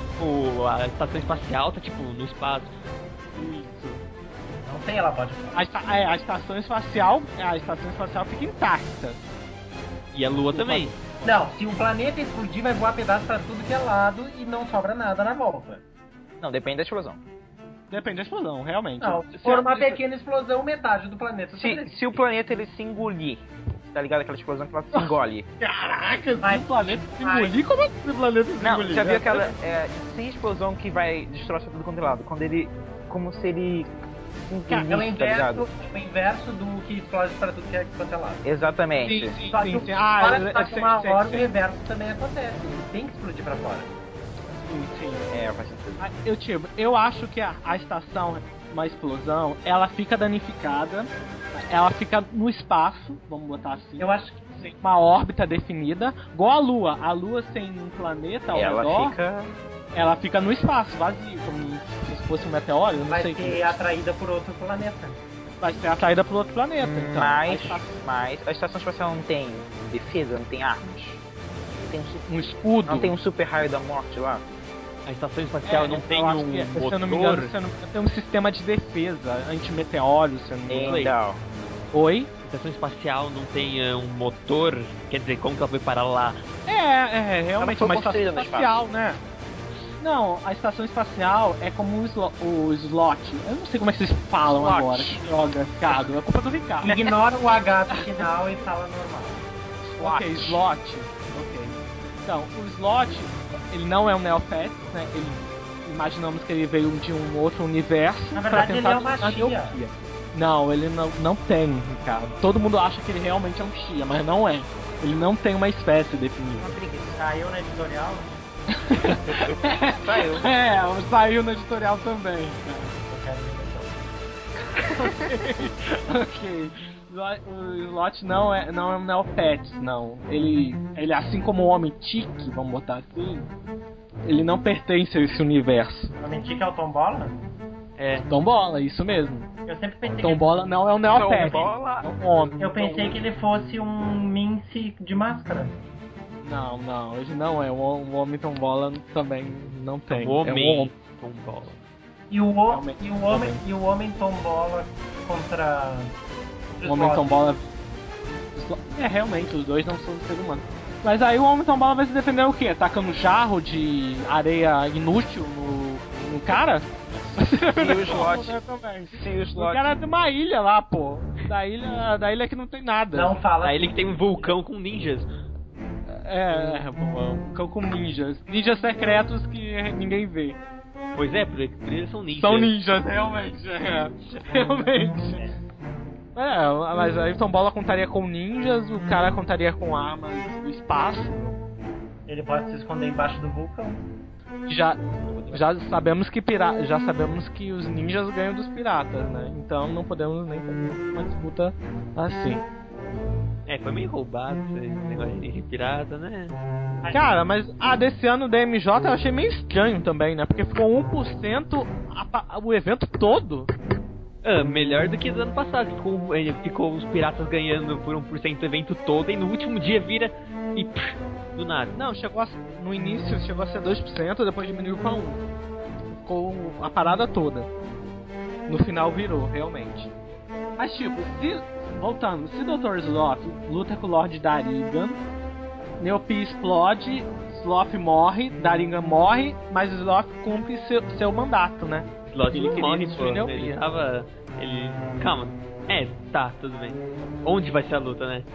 a estação espacial tá tipo no espaço. Isso. Não sei, ela pode. A estação espacial fica intacta. E a Lua também. Não, se um planeta explodir, vai voar pedaço pra tudo que é lado e não sobra nada na volta. Não, depende da explosão. Depende da explosão, realmente. Não, se for uma pequena explosão, metade do planeta sobrevive. Se o planeta ele se engolir, tá ligado? Aquela explosão que ela se engole. Caraca, Mas- se o planeta se engolir, como é que o planeta se Não, engolir? já viu aquela sem explosão que vai destroçar tudo quanto é lado? Quando ele. Como se ele. Cara, é o engolisse, tá ligado? inverso do que explode pra tudo que é quanto é lado. Exatamente. Só que sim. uma Sei. hora o reverso também acontece. Ele tem que explodir pra fora. Sim. É, faz sentido. Eu acho que a estação, uma explosão, ela fica danificada, ela fica no espaço, vamos botar assim, Eu acho que sem uma órbita definida, igual a Lua. A Lua sem um planeta ao Ela redor, fica. ela fica no espaço, vazio, como se fosse um meteoro, eu não vai sei. ser atraída por outro planeta. Vai ser atraída para outro planeta, então. Mas a estação espacial não tem defesa, não tem armas. Não tem Um escudo. não tem um super raio da morte lá. A estação espacial não tem eu acho um que, motor. se eu não me engano, tem um sistema de defesa anti-meteoro, se eu não me engano. Então, Oi? A estação espacial não tem um motor. Quer dizer, como que ela foi parar lá? Realmente foi uma estação construída no espacial, né? Não, a estação espacial é como o slot. Eu não sei como é que vocês falam Slot. agora. Que droga, Ricardo. É culpa do Ricardo. Ignora o H no final e fala normal. Ok, slot. Ok. Então, o slot, ele não é um Neopet, né? Imaginamos que ele veio de um outro universo. Na verdade, pra ele tentar é uma dominar a Chia. Neopia. Não, ele não tem, Ricardo. Todo mundo acha que ele realmente é um Chia, mas não é. Ele não tem uma espécie definida. Saiu na editorial? Saiu. Saiu no editorial também. Eu quero ver. Ok. O Slot não é um Neopets, não. Ele assim como o Homem Tique, vamos botar assim, ele não pertence a esse universo. A mentir que é o Tombola? É. Tombola, isso mesmo. Eu sempre pensei Tombola não é um Neopet. Tombola. É um homem. Eu pensei que ele fosse um Mince de máscara. Não, ele não é. O Homem Tombola também não tem. O homem. É um homem. Tombola. E o Homem. homem Tombola contra O Homem Tombola. Realmente, os dois não são ser humano. Mas aí o Homem Tombola vai se defender o quê? Tacando jarro de areia inútil no cara? Se o slot. Também. Se o O slot. cara é de uma ilha lá, pô. Da ilha que não tem nada. Não fala. Aí ele que tem um vulcão com ninjas. Um cão com ninjas. Ninjas secretos que ninguém vê. Pois é, por eles são ninjas. São ninjas, realmente. Realmente. Mas aí então Bola contaria com ninjas, o cara contaria com armas do espaço. Ele pode se esconder embaixo do vulcão. Já sabemos que os ninjas ganham dos piratas, né? Então não podemos nem fazer uma disputa assim. Foi meio roubado esse negócio de pirata, né? Cara, mas desse ano o DMJ eu achei meio estranho também, né? Porque ficou 1% o evento todo. Melhor do que do ano passado, que ficou os piratas ganhando por 1% o evento todo e no último dia vira e do nada. Não, no início chegou a ser 2%, depois diminuiu pra 1%. Ficou a parada toda. No final virou, realmente. Mas tipo, voltando, se Dr. Sloth luta com o Lord Darigan, Neopi explode, Sloth morre, Darigan morre, mas Sloth cumpre seu mandato, né? Sloth Ele não morre, queria pô. Calma. Tá, tudo bem. Onde vai ser a luta, né?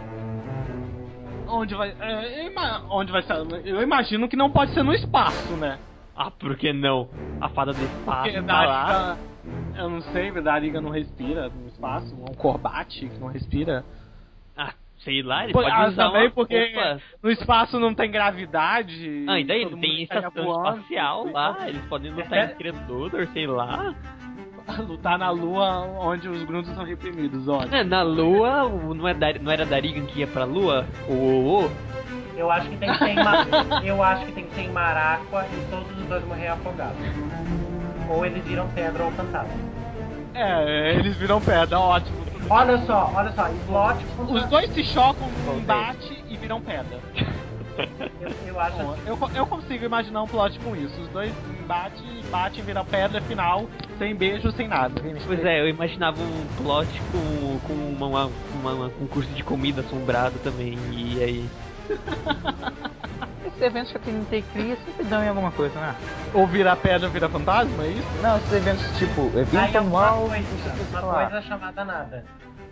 Onde vai ser? Eu imagino que não pode ser no espaço, né? Por que não? A fada do espaço Porque tá lá. eu não sei, Dariga não respira no espaço, um corbate que não respira. Sei lá, ele pode usar também uma porque roupa. No espaço não tem gravidade. E daí todo tem mundo estação voando, espacial lá, eles podem lutar em Credodor, sei lá. Lutar na Lua onde os gruntos são reprimidos, ótimo. Na Lua, não era Darigan que ia pra Lua? Eu acho que tem que ser em Maracua e todos os dois morrer afogados. Ou eles viram pedra ou fantasma. Eles viram pedra, ótimo. Olha só, Slot. Os dois se chocam no embate e viram pedra. Eu acho assim. Eu consigo imaginar um plot com isso. Os dois batem, viram pedra, final, sem beijo, sem nada. Pois eu imaginava um plot com um concurso de comida assombrado também, e aí... Esses eventos que a TNT cria sempre dão em alguma coisa, né? Ou vira pedra ou vira fantasma, é isso? Não, esses eventos tipo, evento Aí anual, uma coisa chamada nada.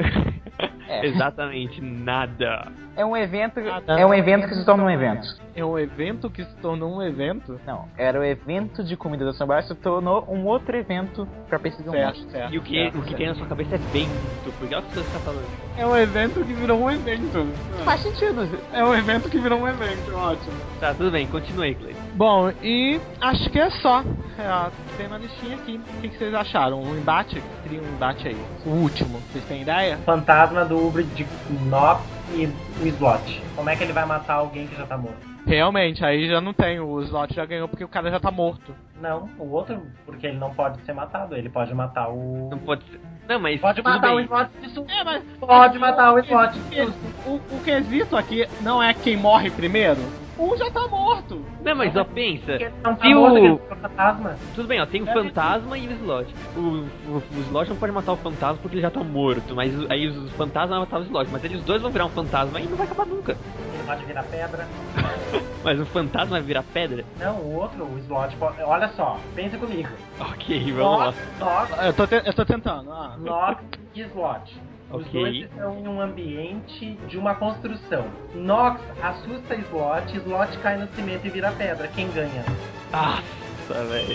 Exatamente, nada. É um evento que se torna um evento. É um evento que se tornou um evento? Não, era o evento de comida da Sambar se tornou um outro evento pra perseguir um monstro. E o que tem na sua cabeça é vento, porque olha o que você está falando. É um evento que virou um evento. Faz sentido. É um evento que virou um evento, ótimo. Tá, tudo bem, continue aí, Clay. Bom, e acho que é só. Tem uma listinha aqui. O que vocês acharam? O embate? Cria um embate aí. O último. Vocês têm ideia? Fantasma do Uber de Nox e o Slot. Como é que ele vai matar alguém que já tá morto? Realmente, aí já não tem. O Slot já ganhou porque o cara já tá morto. Não, o outro, porque ele não pode ser matado. Ele pode matar o... Não pode ser. Não, mas pode matar o bem. Slot disso. Mas Pode matar o Slot. O quesito aqui não é quem morre primeiro. Um já tá morto. Não, mas pensa. Não tá Se morto, o... ele é um fantasma. Tudo bem, tem o fantasma e o Slot. O Slot não pode matar o fantasma porque ele já tá morto, mas aí os fantasmas vão matar o Slot. Mas eles dois vão virar um fantasma e não vai acabar nunca. Ele pode virar pedra. Mas o fantasma vai virar pedra? Não, o outro, o Slot, olha só, pensa comigo. Ok, vamos lá. Nox, Eu tô tentando. Nox e Slot. Os Ok. dois estão em um ambiente de uma construção. Nox assusta Slot, Slot cai no cimento e vira pedra. Quem ganha? Nossa, velho.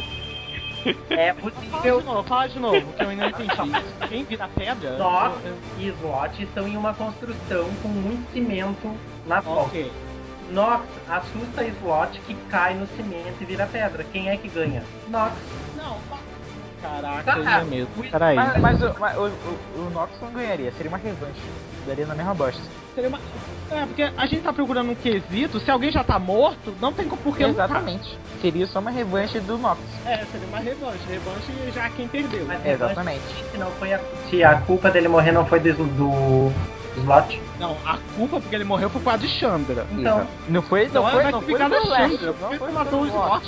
É possível. Fala de novo, que eu ainda não entendi. Quem vira pedra? Nox e Slot estão em uma construção com muito cimento na volta. Ok. Nox assusta Slot, que cai no cimento e vira pedra. Quem é que ganha? Nox. Não, caraca, é mesmo. Peraí. Mas o Nox não ganharia, seria uma revanche. Daria na mesma bosta. Seria uma... porque a gente tá procurando um quesito, se alguém já tá morto, não tem por que lutar. Exatamente. Seria só uma revanche do Nox. Seria uma revanche. Revanche já quem perdeu. Mas Exatamente. Se não foi se a culpa dele morrer não foi do Slot. Não, a culpa porque ele morreu foi por causa de Chandra. Então, Não foi Não foi do da Leste. Chandra. Não Porque foi você matou o Slot.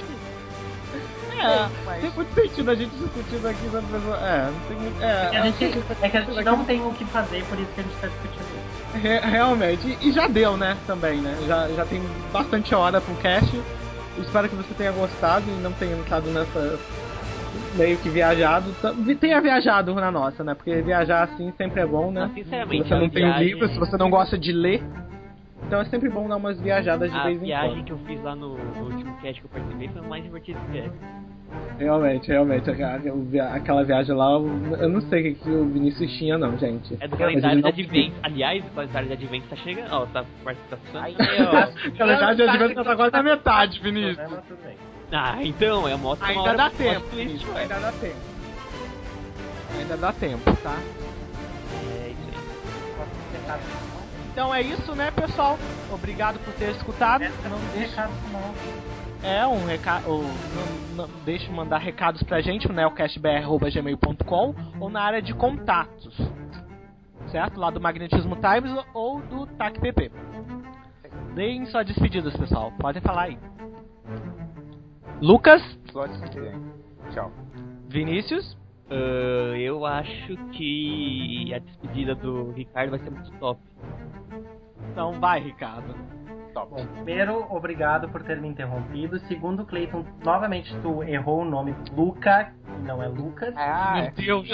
mas... Tem muito sentido a gente discutindo aqui sobre pessoa. Não tem muito. é que a gente não tem o que fazer, por isso que a gente tá discutindo isso. Realmente. E já deu, né? Também, né? Já tem bastante hora pro cast. Espero que você tenha gostado e não tenha estado nessa. Meio que viajado. Tenha viajado na nossa, né? Porque viajar assim sempre é bom, né? Não, sinceramente, se você não tem um viagem... livro, se você não gosta de ler. Então é sempre bom dar umas viajadas de A vez em viagem quando. que eu fiz lá no último cast que eu participei foi o mais divertido que é. Realmente, aquela viagem lá, eu não sei o que o Vinícius tinha não, gente. É do Mas ele calendário não de Advent. Aliás, o calendário de Advent tá chegando. Ó, tá funcionando Ai, aí, ó. O calendário de advento tá quase na metade, Vinícius. Mas tudo bem. Ah, então, é a moto Ainda dá tempo, Vinícius, ainda dá tempo. Ainda dá tempo, tá? É isso aí. Então é isso, né, pessoal? Obrigado por ter escutado. Não deixe, Recado final. um recado. Não deixe de mandar recados pra gente no neocastbr@gmail.com ou na área de contatos, certo? Lá do Magnetismo Times ou do TACPP. Deem suas despedidas, pessoal. Podem falar aí. Lucas, Slot sempre ganha. Tchau. Vinícius, Eu acho que a despedida do Ricardo vai ser muito top. então vai, Ricardo. Top. Bom, primeiro, obrigado por ter me interrompido. Segundo, Cleiton, novamente tu errou o nome Luca, e não é Lucas. Ah, Deus,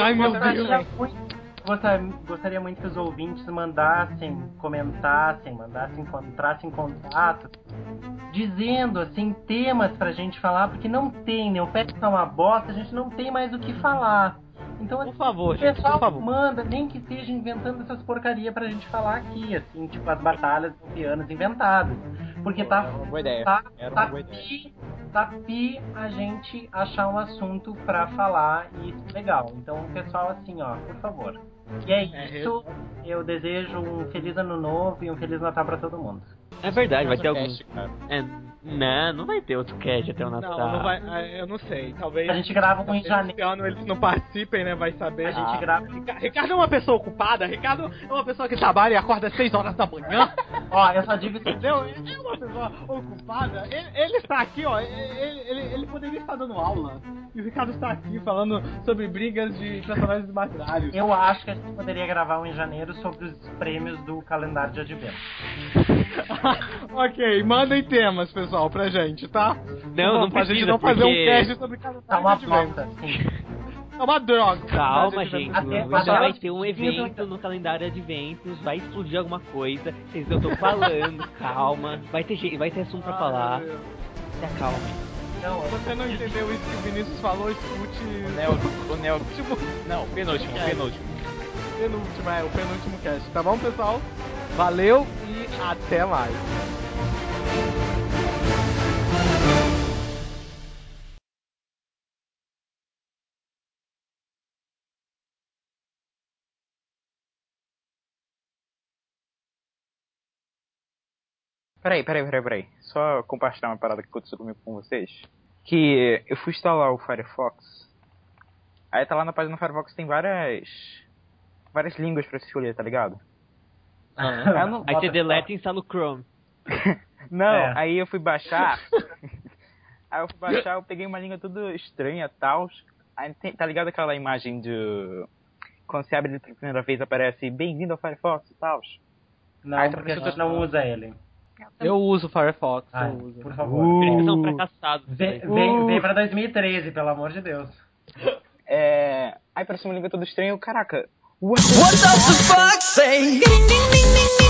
Gostaria muito que os ouvintes mandassem, comentassem, entrassem em contato, dizendo assim temas pra gente falar, porque não tem, né? O Pet tá uma bosta, a gente não tem mais o que falar. Então, Por favor, o gente, pessoal por favor. manda, nem que esteja inventando essas porcaria pra gente falar aqui, assim, tipo as batalhas dos pianos inventadas. Porque Era uma boa ideia. Era uma boa ideia. tá pi a gente achar um assunto pra falar e isso é legal. Então, pessoal, assim, ó, por favor. E é isso. Eu desejo um feliz ano novo e um feliz Natal pra todo mundo. É verdade, vai ter algum. Cast, cara. Não vai ter outro cast até o Natal. Não vai. Eu não sei. Talvez. A gente grava um em talvez janeiro. esse ano eles não participem, né? Vai saber. A gente grava. Ricardo é uma pessoa ocupada. Ricardo é uma pessoa que trabalha e acorda às 6 horas da manhã. Ó, eu só digo isso. Entendeu? Ele é uma pessoa ocupada. Ele está aqui, ó. Ele poderia estar dando aula. E o Ricardo está aqui falando sobre brigas de personagens imaginários. Eu acho que a gente poderia gravar um em janeiro sobre os prêmios do calendário de advento. Ok, mandem temas, pessoal, pra gente, tá? Não pra gente precisa, não fazer porque- um cast sobre calendário Tá uma de advento. bosta, sim. É uma droga. Calma, calendário de gente. advento. Ainda vai ter um evento no calendário de eventos. Vai explodir alguma coisa. Vocês não estão falando. Calma. Vai ter assunto pra falar. Ai, meu Deus. Se acalmem. Não, Se você não entendeu isso que o Vinícius falou, escute O Neo. último, Não, penúltimo. o penúltimo cast, tá bom, pessoal? Valeu e até mais. Peraí. Só compartilhar uma parada que aconteceu comigo com vocês. Que eu fui instalar o Firefox. Aí tá lá na página do Firefox, tem várias línguas pra escolher, tá ligado? Eu não- Aí você deleta e instala o Chrome. Não, É. aí eu fui baixar. Eu peguei uma língua toda estranha, tal. Aí tá ligado aquela imagem do... Quando você abre ele pela primeira vez, aparece bem-vindo ao Firefox e tal. Não, porque a gente não usa ele. Eu uso o Firefox, Ai, eu uso. por favor. Eles são fracassados. Vem pra 2013, pelo amor de Deus. Aí apareceu uma língua toda estranha, caraca. What does the fuck say?